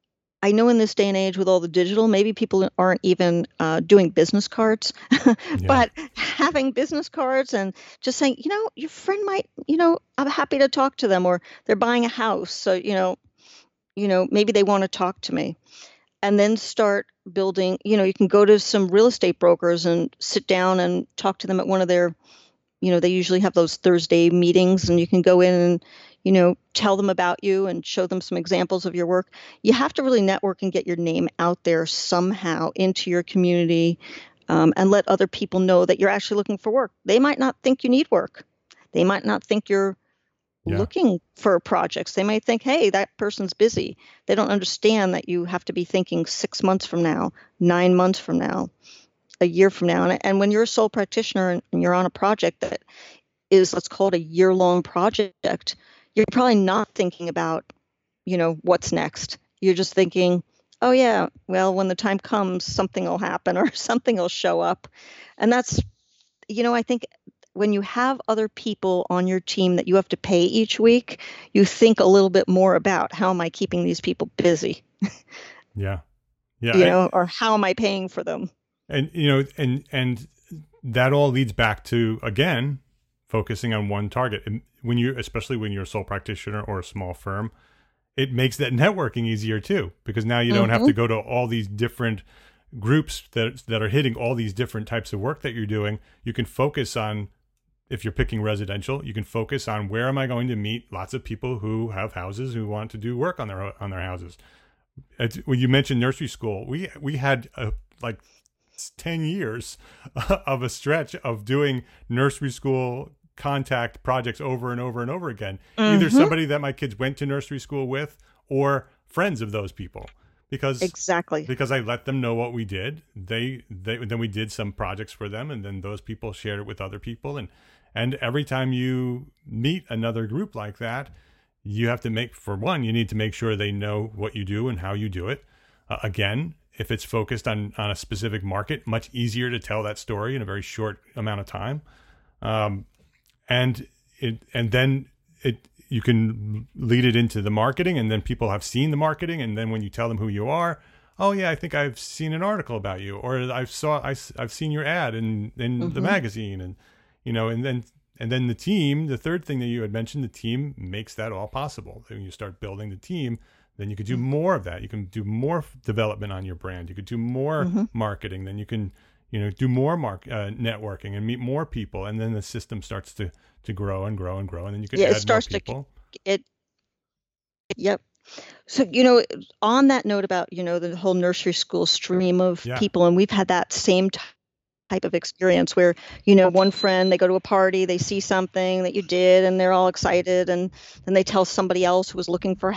[SPEAKER 4] I know in this day and age with all the digital, maybe people aren't even uh, doing business cards,
[SPEAKER 1] yeah.
[SPEAKER 4] but having business cards and just saying, you know, your friend might, you know, I'm happy to talk to them, or they're buying a house. So, you know, you know, maybe they want to talk to me, and then start building, you know, you can go to some real estate brokers and sit down and talk to them at one of their, you know, they usually have those Thursday meetings, and you can go in and, you know, tell them about you and show them some examples of your work. You have to really network and get your name out there somehow into your community, um, and let other people know that you're actually looking for work. They might not think you need work. They might not think you're yeah. looking for projects. They might think, hey, that person's busy. They don't understand that you have to be thinking six months from now, nine months from now, a year from now. And, and when you're a sole practitioner and, and you're on a project that is, let's call it a year-long project, you're probably not thinking about, you know, what's next. You're just thinking, oh, yeah, well, when the time comes, something will happen or something will show up. And that's, you know, I think when you have other people on your team that you have to pay each week, you think a little bit more about how am I keeping these people busy?
[SPEAKER 1] Yeah. Yeah.
[SPEAKER 4] You
[SPEAKER 1] I,
[SPEAKER 4] know, or how am I paying for them?
[SPEAKER 1] And, you know, and, and that all leads back to, again, focusing on one target. And when you, especially when you're a sole practitioner or a small firm, it makes that networking easier too, because now you don't
[SPEAKER 4] mm-hmm.
[SPEAKER 1] have to go to all these different groups that that are hitting all these different types of work that you're doing. You can focus on, if you're picking residential, you can focus on where am I going to meet lots of people who have houses who want to do work on their on their houses. It's, when you mentioned nursery school, we we had a, like ten years of a stretch of doing nursery school contact projects over and over and over again. Mm-hmm. Either somebody that my kids went to nursery school with or friends of those people. Because
[SPEAKER 4] exactly
[SPEAKER 1] because I let them know what we did. They they then we did some projects for them, and then those people shared it with other people. And and every time you meet another group like that, you have to make, for one, you need to make sure they know what you do and how you do it. Uh, again, if it's focused on on a specific market, much easier to tell that story in a very short amount of time. Um, and it and then it. You can lead it into the marketing, and then people have seen the marketing. And then when you tell them who you are, oh yeah, I think I've seen an article about you, or I've saw I, I've seen your ad in, in mm-hmm. the magazine, and you know, and then and then the team. The third thing that you had mentioned, the team makes that all possible. When you start building the team, then you could do more of that. You can do more development on your brand. You could do more mm-hmm. marketing. Then you can, you know, do more mark uh, networking and meet more people, and then the system starts to. to grow and grow and grow, and then you can
[SPEAKER 4] yeah,
[SPEAKER 1] add
[SPEAKER 4] it starts
[SPEAKER 1] more people.
[SPEAKER 4] To, it, yep. So, you know, on that note about, you know, the whole nursery school stream of
[SPEAKER 1] yeah.
[SPEAKER 4] people, and we've had that same t- type of experience where, you know, one friend, they go to a party, they see something that you did, and they're all excited, and then they tell somebody else who was looking for a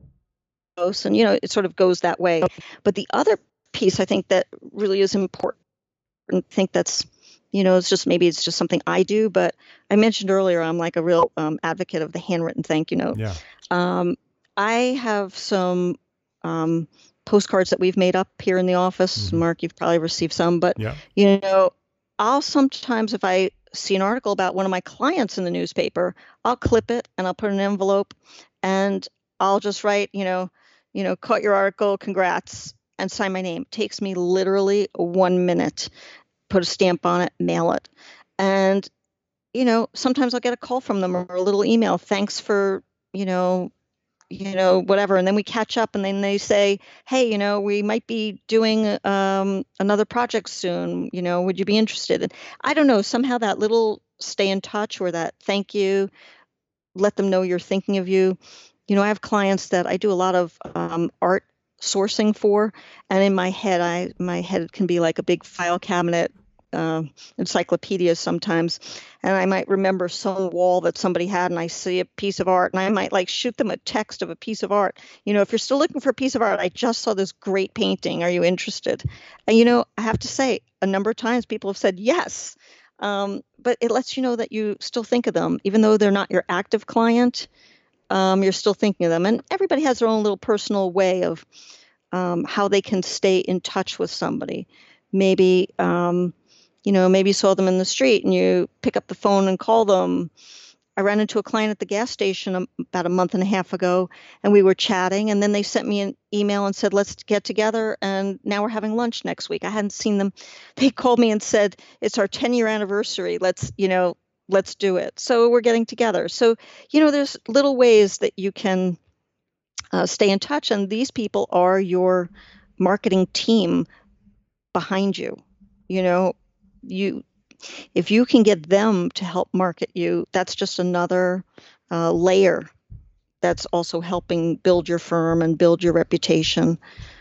[SPEAKER 4] house, and, you know, it sort of goes that way. But the other piece I think that really is important, I think that's, you know, it's just, maybe it's just something I do, but I mentioned earlier, I'm like a real um, advocate of the handwritten thank you note.
[SPEAKER 1] Yeah.
[SPEAKER 4] Um, I have some um, postcards that we've made up here in the office. Mm-hmm. Mark, you've probably received some, but,
[SPEAKER 1] yeah.
[SPEAKER 4] you know, I'll sometimes, if I see an article about one of my clients in the newspaper, I'll clip it and I'll put an envelope, and I'll just write, you know, you know, caught your article, congrats, and sign my name. It takes me literally one minute, put a stamp on it, mail it. And, you know, sometimes I'll get a call from them or a little email. Thanks for, you know, you know, whatever. And then we catch up and then they say, hey, you know, we might be doing um, another project soon. You know, would you be interested? And I don't know, somehow that little stay in touch or that thank you, let them know you're thinking of you. You know, I have clients that I do a lot of um, art sourcing for. And in my head, I my head can be like a big file cabinet Uh, encyclopedia sometimes, and I might remember some wall that somebody had and I see a piece of art and I might like shoot them a text of a piece of art. You know, if you're still looking for a piece of art, I just saw this great painting. Are you interested? And, you know, I have to say a number of times people have said yes, um, but it lets you know that you still think of them, even though they're not your active client. Um, you're still thinking of them, and everybody has their own little personal way of um, how they can stay in touch with somebody. Maybe um, You know, maybe you saw them in the street and you pick up the phone and call them. I ran into a client at the gas station a- about a month and a half ago, and we were chatting, and then they sent me an email and said, let's get together, and now we're having lunch next week. I hadn't seen them. They called me and said, it's our ten-year anniversary. Let's, you know, let's do it. So we're getting together. So, you know, there's little ways that you can uh, stay in touch, and these people are your marketing team behind you, you know. You, if you can get them to help market you, that's just another uh, layer that's also helping build your firm and build your reputation.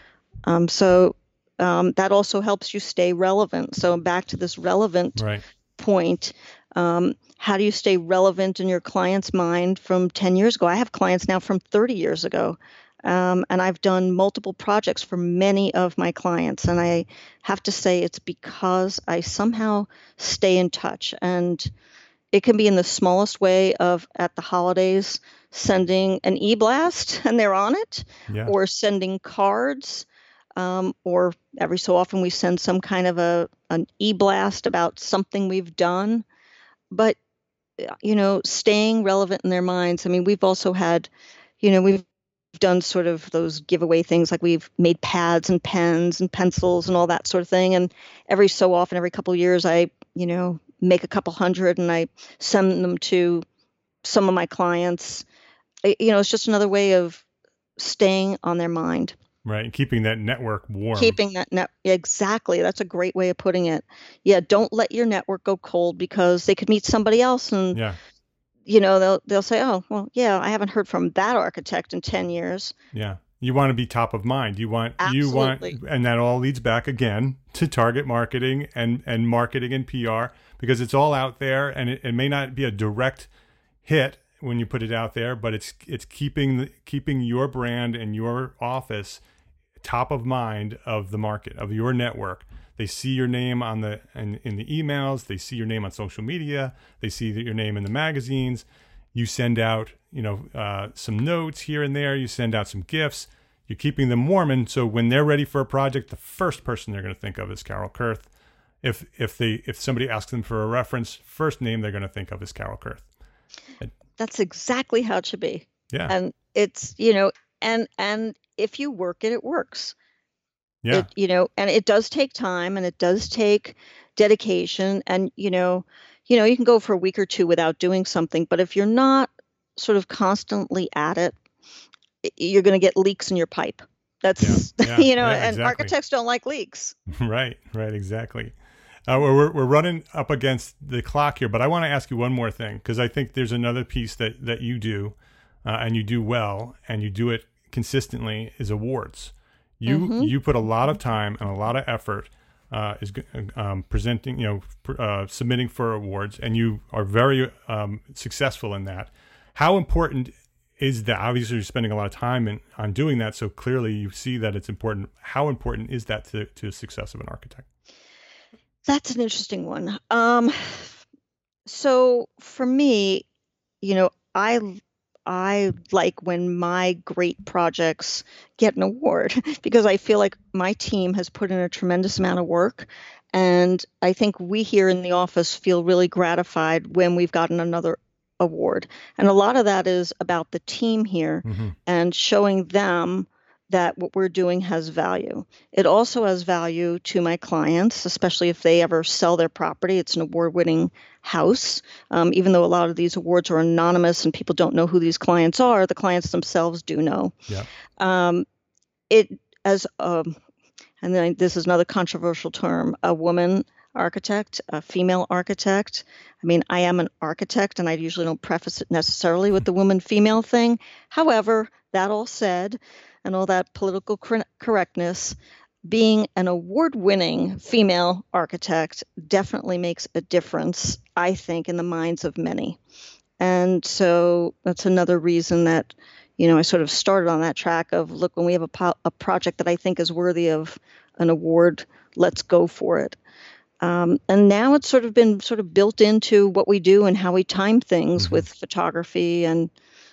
[SPEAKER 4] Um, so um, that also helps you stay relevant. So back to this relevant
[SPEAKER 1] Right.
[SPEAKER 4] point, um, how do you stay relevant in your client's mind from ten years ago? I have clients now from thirty years ago. Um, and I've done multiple projects for many of my clients. And I have to say it's because I somehow stay in touch. And it can be in the smallest way of at the holidays, sending an e-blast and they're on it,
[SPEAKER 1] Yeah.
[SPEAKER 4] or sending cards, um, or every so often we send some kind of a an e-blast about something we've done. But, you know, staying relevant in their minds. I mean, we've also had, you know, we've done sort of those giveaway things, like we've made pads and pens and pencils and all that sort of thing. And every so often, every couple of years, I, you know, make a couple hundred and I send them to some of my clients. I- You know, it's just another way of staying on their mind,
[SPEAKER 1] Right. And keeping that network warm.
[SPEAKER 4] keeping that net. Exactly. That's a great way of putting it. Yeah. Don't let your network go cold because they could meet somebody else and,
[SPEAKER 1] Yeah.
[SPEAKER 4] you know, they'll, they'll say, oh, well, yeah, I haven't heard from that architect in ten years.
[SPEAKER 1] Yeah. You want to be top of mind. You want, you want,
[SPEAKER 4] Absolutely.
[SPEAKER 1] and that all leads back again to target marketing and, and marketing and P R, because it's all out there and it, it may not be a direct hit when you put it out there, but it's, it's keeping, the, keeping your brand and your office top of mind of the market, of your network. They see your name on the in, in the emails. They see your name on social media. They see that your name in the magazines. You send out, you know, uh, some notes here and there. You send out some gifts. You're keeping them warm, and so when they're ready for a project, the first person they're going to think of is Carol Kurth. If if they if somebody asks them for a reference, first name they're going to think of is Carol Kurth.
[SPEAKER 4] That's exactly how it should be.
[SPEAKER 1] Yeah,
[SPEAKER 4] And it's, you know, and and if you work it, it works.
[SPEAKER 1] yeah,
[SPEAKER 4] It, you know, and it does take time and it does take dedication. And, you know, you know, you can go for a week or two without doing something, but if you're not sort of constantly at it, i- you're going to get leaks in your pipe. That's,
[SPEAKER 1] Yeah, yeah,
[SPEAKER 4] you know,
[SPEAKER 1] yeah,
[SPEAKER 4] and
[SPEAKER 1] exactly.
[SPEAKER 4] architects don't like leaks.
[SPEAKER 1] right, right, exactly. Uh, we're we're running up against the clock here, but I want to ask you one more thing, because I think there's another piece that that you do, uh, and you do well, and you do it consistently, is awards. You
[SPEAKER 4] Mhm.
[SPEAKER 1] you put a lot of time and a lot of effort uh, is g- um, presenting, you know, pr- uh, submitting for awards, and you are very um, successful in that. How important is that? Obviously, you're spending a lot of time in, on doing that, so clearly you see that it's important. How important is that to to the success of an architect?
[SPEAKER 4] That's an interesting one. Um, so for me, you know, I I like when my great projects get an award because I feel like my team has put in a tremendous amount of work. And I think we here in the office feel really gratified when we've gotten another award. And a lot of that is about the team here
[SPEAKER 1] Mm-hmm.
[SPEAKER 4] and showing them that what we're doing has value. It also has value to my clients, especially if they ever sell their property. It's an award-winning house. Um, even though a lot of these awards are anonymous and people don't know who these clients are, the clients themselves do know.
[SPEAKER 1] Yeah.
[SPEAKER 4] Um, it as um, and then this is another controversial term, a woman architect, a female architect. I mean, I am an architect, and I usually don't preface it necessarily with the woman-female thing. However, that all said, and all that political cor- correctness, being an award-winning female architect definitely makes a difference, I think, in the minds of many. And so that's another reason that, you know, I sort of started on that track of, look, when we have a, po- a project that I think is worthy of an award, let's go for it. Um, and now it's sort of been sort of built into what we do and how we time things
[SPEAKER 1] Mm-hmm.
[SPEAKER 4] with photography, and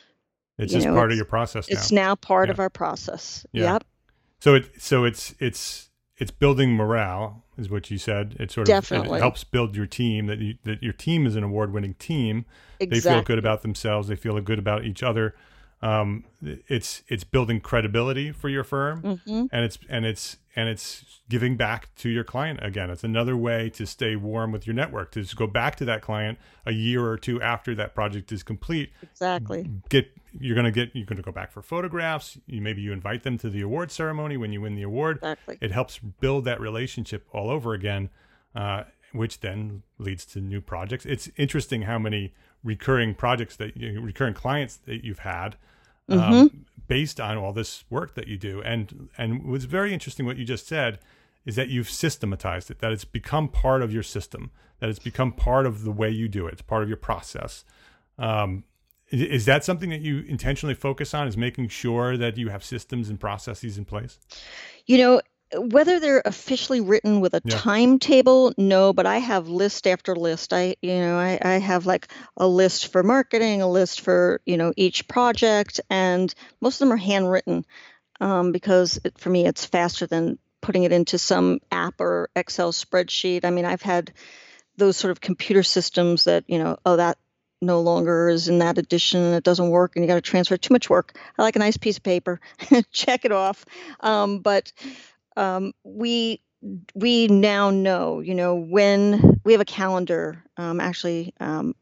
[SPEAKER 1] It's
[SPEAKER 4] you
[SPEAKER 1] just
[SPEAKER 4] know,
[SPEAKER 1] part of
[SPEAKER 4] it's-
[SPEAKER 1] your process now.
[SPEAKER 4] it's now part
[SPEAKER 1] Yeah.
[SPEAKER 4] of our process.
[SPEAKER 1] Yeah.
[SPEAKER 4] Yep,
[SPEAKER 1] So it so it's it's it's building morale, is what you said. It sort of
[SPEAKER 4] Definitely.
[SPEAKER 1] it helps build your team, that you, that your team is an award-winning team. They feel
[SPEAKER 4] exactly.
[SPEAKER 1] good about themselves. They feel good about each other. Um, it's it's building credibility for your firm,
[SPEAKER 4] hmm
[SPEAKER 1] and it's and it's and it's giving back to your client again. It's another way to stay warm with your network, to just go back to that client a year or two after that project is complete.
[SPEAKER 4] Exactly.
[SPEAKER 1] Get you're gonna get you're gonna go back for photographs. You maybe you invite them to the award ceremony when you win the award.
[SPEAKER 4] Exactly.
[SPEAKER 1] It helps build that relationship all over again, uh, which then leads to new projects. It's interesting how many recurring projects that you, recurring clients that you've had um,
[SPEAKER 4] Mhm.
[SPEAKER 1] based on all this work that you do. And and what's very interesting what you just said is that you've systematized it, that it's become part of your system, that it's become part of the way you do it. It's part of your process. Um, i- is that something that you intentionally focus on, is making sure that you have systems and processes in place?
[SPEAKER 4] You know, whether they're officially written with a
[SPEAKER 1] Yeah.
[SPEAKER 4] timetable, no, but I have list after list. I, you know, I, I have like a list for marketing, a list for, you know, each project, and most of them are handwritten um, because it, for me, it's faster than putting it into some app or Excel spreadsheet. I mean, I've had those sort of computer systems that, you know, oh, that no longer is in that edition and it doesn't work and you got to transfer. Too much work. I like a nice piece of paper, check it off. Um, but um, we we now know, you know, when we have a calendar. Um, actually, um,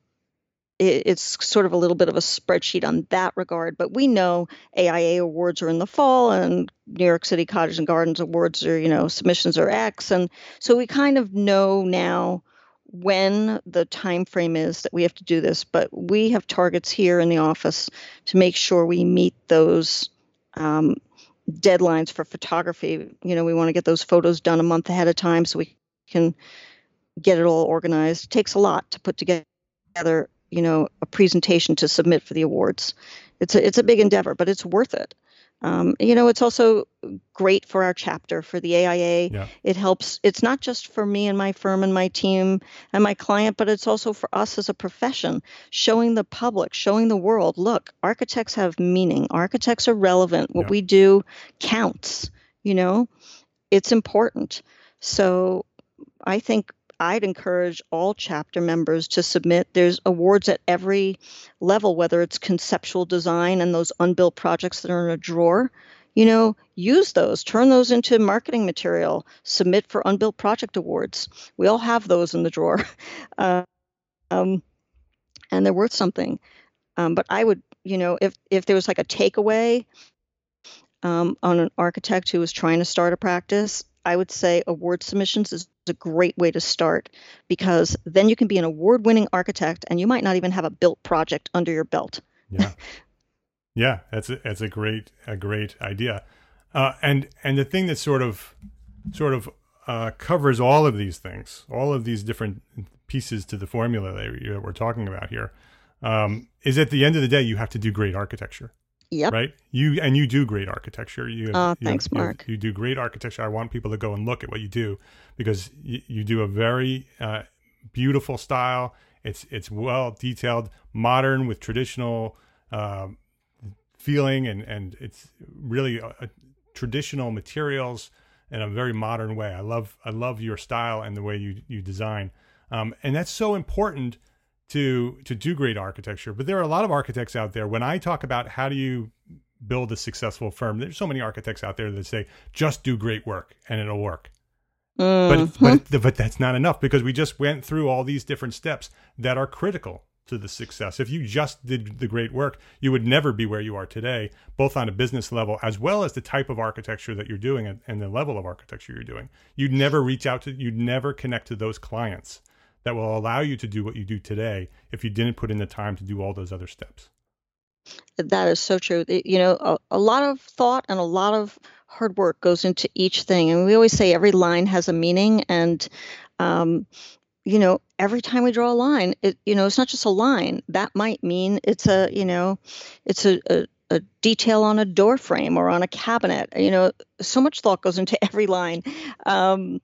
[SPEAKER 4] it, it's sort of a little bit of a spreadsheet on that regard. But we know A I A awards are in the fall, and New York City Cottage and Gardens awards are, you know, submissions are X, and so we kind of know now when the time frame is that we have to do this. But we have targets here in the office to make sure we meet those um, deadlines for photography. You know, we want to get those photos done a month ahead of time so we can get it all organized. It takes a lot to put together, you know, a presentation to submit for the awards. It's a it's a big endeavor, but it's worth it. Um, you know, it's also great for our chapter, for the A I A.
[SPEAKER 1] Yeah.
[SPEAKER 4] It helps. It's not just for me and my firm and my team and my client, but it's also for us as a profession, showing the public, showing the world, look, architects have meaning. Architects are relevant. What
[SPEAKER 1] Yeah.
[SPEAKER 4] we do counts, you know, it's important. So I think I'd encourage all chapter members to submit. There's awards at every level, whether it's conceptual design and those unbuilt projects that are in a drawer. You know, use those, turn those into marketing material, submit for unbuilt project awards. We all have those in the drawer, uh, um, and they're worth something. Um, but I would, you know, if if there was like a takeaway um, on an architect who was trying to start a practice, I would say award submissions is a great way to start, because then you can be an award-winning architect and you might not even have a built project under your belt.
[SPEAKER 1] Yeah. Yeah, that's a, that's a great a great idea, uh, and and the thing that sort of sort of uh, covers all of these things, all of these different pieces to the formula that you- we're talking about here, um, is at the end of the day you have to do great architecture,
[SPEAKER 4] Yep.
[SPEAKER 1] right? You and you do great architecture. You have,
[SPEAKER 4] Uh,
[SPEAKER 1] you have-
[SPEAKER 4] thanks,
[SPEAKER 1] you have-
[SPEAKER 4] Mark.
[SPEAKER 1] You, do great architecture. I want people to go and look at what you do, because you, you do a very uh, beautiful style. It's it's well detailed, modern with traditional. Uh, feeling, and and it's really a, a traditional materials in a very modern way. I love I love your style and the way you you design, um, and that's so important to to do great architecture. But there are a lot of architects out there. When I talk about how do you build a successful firm. There's so many architects out there that say, just do great work and it'll work.
[SPEAKER 4] Mm-hmm.
[SPEAKER 1] But, but, but that's not enough, because we just went through all these different steps that are critical to the success. If you just did the great work, you would never be where you are today, both on a business level as well as the type of architecture that you're doing and, and the level of architecture you're doing. You'd never reach out to, you'd never connect to those clients that will allow you to do what you do today if you didn't put in the time to do all those other steps.
[SPEAKER 4] That is so true. It- You know, a, a lot of thought and a lot of hard work goes into each thing. And we always say every line has a meaning. And, um, you know, every time we draw a line, it, you know, it's not just a line. That might mean it's a, you know, it's a, a, a detail on a door frame or on a cabinet. You know, so much thought goes into every line. Um,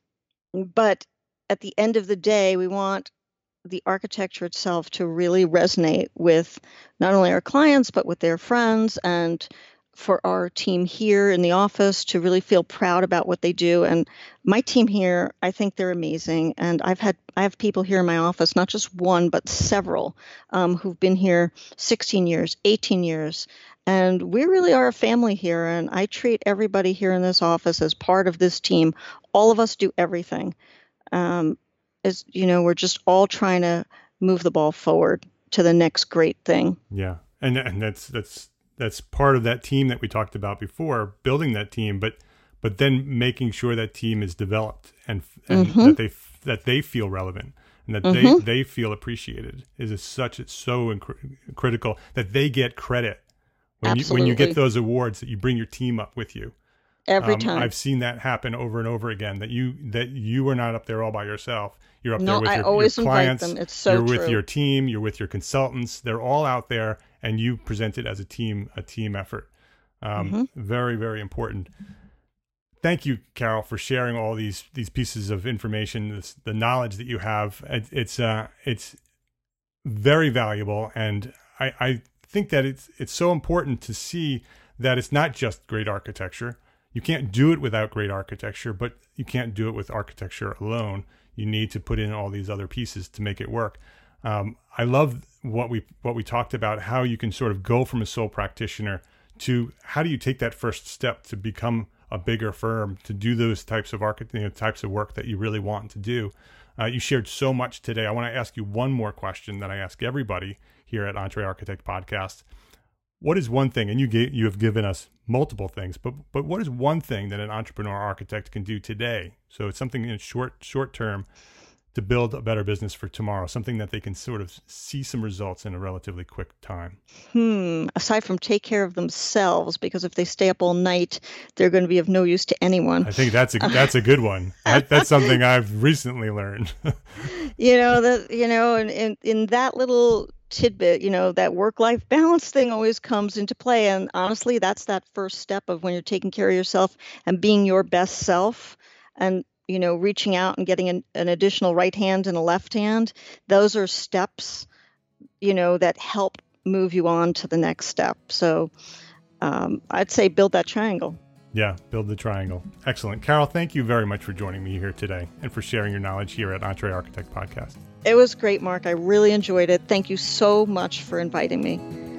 [SPEAKER 4] but at the end of the day, we want the architecture itself to really resonate with not only our clients, but with their friends, and for our team here in the office to really feel proud about what they do. And my team here, I think they're amazing. And I've had, I have people here in my office, not just one, but several, um, who've been here sixteen years, eighteen years. And we really are a family here. And I treat everybody here in this office as part of this team. All of us do everything. Um, as you know, we're just all trying to move the ball forward to the next great thing.
[SPEAKER 1] Yeah. And, and that's, that's, that's part of that team that we talked about before, building that team, but, but then making sure that team is developed and, and
[SPEAKER 4] Mm-hmm.
[SPEAKER 1] that they, that they feel relevant and that
[SPEAKER 4] Mm-hmm.
[SPEAKER 1] they, they feel appreciated is a, such, it's so inc- critical that they get credit when you, when you get
[SPEAKER 4] Absolutely.
[SPEAKER 1] those awards, that you bring your team up with you.
[SPEAKER 4] Every
[SPEAKER 1] Um,
[SPEAKER 4] time.
[SPEAKER 1] I've seen that happen over and over again, that you, that you are not up there all by yourself. You're up
[SPEAKER 4] No,
[SPEAKER 1] there with
[SPEAKER 4] I
[SPEAKER 1] your,
[SPEAKER 4] always
[SPEAKER 1] your
[SPEAKER 4] invite
[SPEAKER 1] clients,
[SPEAKER 4] them. It's so
[SPEAKER 1] you're with
[SPEAKER 4] true.
[SPEAKER 1] your team, you're with your consultants. They're all out there, and you present it as a team, a team effort. Um,
[SPEAKER 4] Mm-hmm.
[SPEAKER 1] Very, very important. Thank you, Carol, for sharing all these these pieces of information, this, the knowledge that you have. It, it's uh, it's very valuable, and I, I think that it's it's so important to see that it's not just great architecture. You can't do it without great architecture, but you can't do it with architecture alone. You need to put in all these other pieces to make it work. Um, I love what we what we talked about, how you can sort of go from a sole practitioner to how do you take that first step to become a bigger firm, to do those types of archi- you know, types of work that you really want to do. Uh, you shared so much today. I want to ask you one more question that I ask everybody here at Entre Architect Podcast. What is one thing, and you gave, you have given us multiple things, but but what is one thing that an entrepreneur architect can do today? So it's something in short short term to build a better business for tomorrow, something that they can sort of see some results in a relatively quick time.
[SPEAKER 4] Hmm. Aside from take care of themselves, because if they stay up all night, they're going to be of no use to anyone.
[SPEAKER 1] I think that's a that's a good one. That, that's something I've recently learned.
[SPEAKER 4] You know that you know, and in, in that little tidbit, you know, that work-life balance thing always comes into play. And honestly, that's that first step of when you're taking care of yourself and being your best self, and you know, reaching out and getting an, an additional right hand and a left hand. Those are steps, you know, that help move you on to the next step. So um, I'd say build that triangle.
[SPEAKER 1] Yeah, build the triangle. Excellent. Carol, thank you very much for joining me here today and for sharing your knowledge here at Entre Architect Podcast.
[SPEAKER 4] It was great, Mark. I really enjoyed it. Thank you so much for inviting me.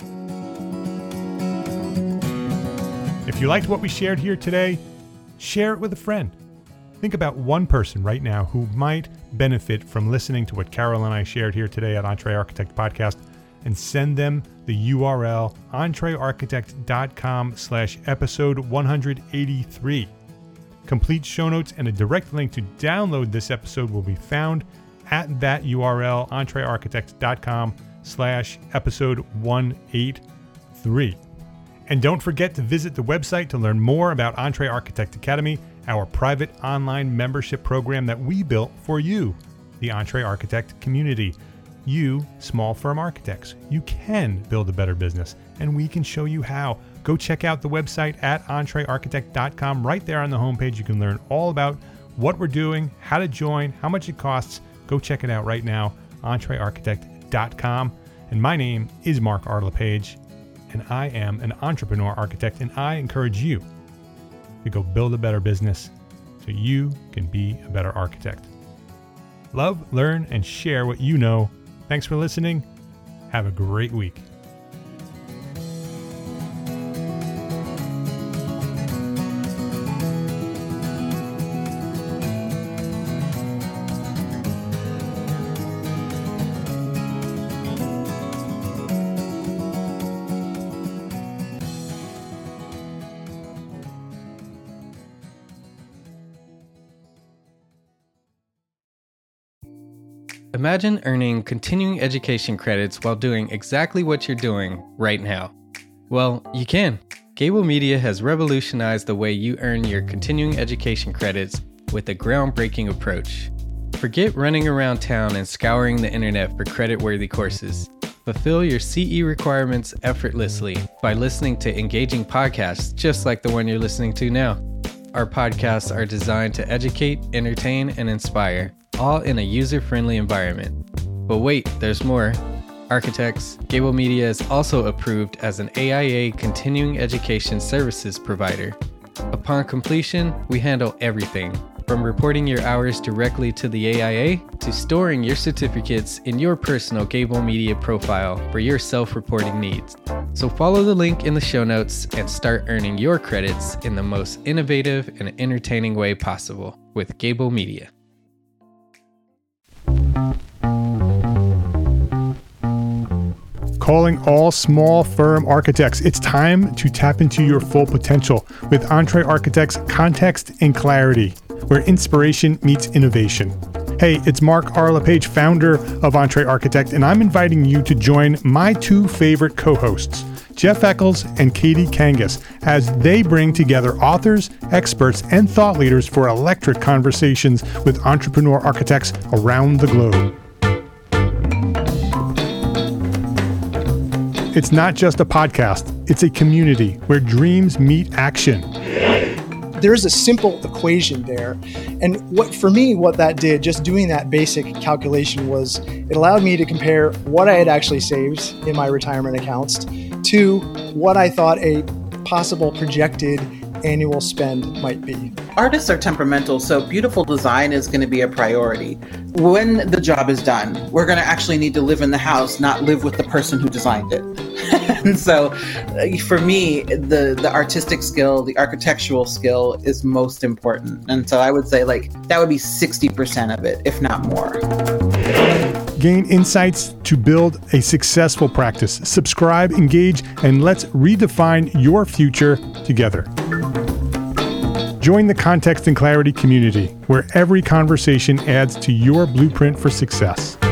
[SPEAKER 1] If you liked what we shared here today, share it with a friend. Think about one person right now who might benefit from listening to what Carol and I shared here today at Entre Architect Podcast, and send them the U R L entrearchitect.com slash episode 183. Complete show notes and a direct link to download this episode will be found at that U R L, entrearchitect.com slash episode 183. And don't forget to visit the website to learn more about Entre Architect Academy, our private online membership program that we built for you, the Entre Architect community. You, small firm architects, you can build a better business, and we can show you how. Go check out the website at entrearchitect dot com. Right there on the homepage, you can learn all about what we're doing, how to join, how much it costs. Go check it out right now, entrearchitect dot com. And my name is Mark R. LePage, and I am an entrepreneur architect, and I encourage you to go build a better business so you can be a better architect. Love, learn, and share what you know. Thanks for listening. Have a great week.
[SPEAKER 5] Imagine earning continuing education credits while doing exactly what you're doing right now. Well, you can. Gable Media has revolutionized the way you earn your continuing education credits with a groundbreaking approach. Forget running around town and scouring the internet for credit-worthy courses. Fulfill your C E requirements effortlessly by listening to engaging podcasts just like the one you're listening to now. Our podcasts are designed to educate, entertain, and inspire, all in a user-friendly environment. But wait, there's more. Architects, Gable Media is also approved as an A I A continuing education services provider. Upon completion, we handle everything, from reporting your hours directly to the A I A to storing your certificates in your personal Gable Media profile for your self-reporting needs. So follow the link in the show notes and start earning your credits in the most innovative and entertaining way possible with Gable Media.
[SPEAKER 6] Calling all small firm architects. It's time to tap into your full potential with EntreArchitect's Context and Clarity, where inspiration meets innovation. Hey, it's Mark R. LePage, founder of EntreArchitect, and I'm inviting you to join my two favorite co-hosts, Jeff Eccles and Katie Kangas, as they bring together authors, experts, and thought leaders for electric conversations with entrepreneur architects around the globe. It's not just a podcast, it's a community where dreams meet action.
[SPEAKER 7] There's a simple equation there. And what for me, what that did, just doing that basic calculation, was it allowed me to compare what I had actually saved in my retirement accounts to what I thought a possible projected annual spend might be.
[SPEAKER 8] Artists are temperamental, so beautiful design is going to be a priority. When the job is done, we're going to actually need to live in the house, not live with the person who designed it. And so for me, the, the artistic skill, the architectural skill is most important. And so I would say like that would be sixty percent of it, if not more.
[SPEAKER 6] Gain insights to build a successful practice. Subscribe, engage, and let's redefine your future together. Join the Context and Clarity community, where every conversation adds to your blueprint for success.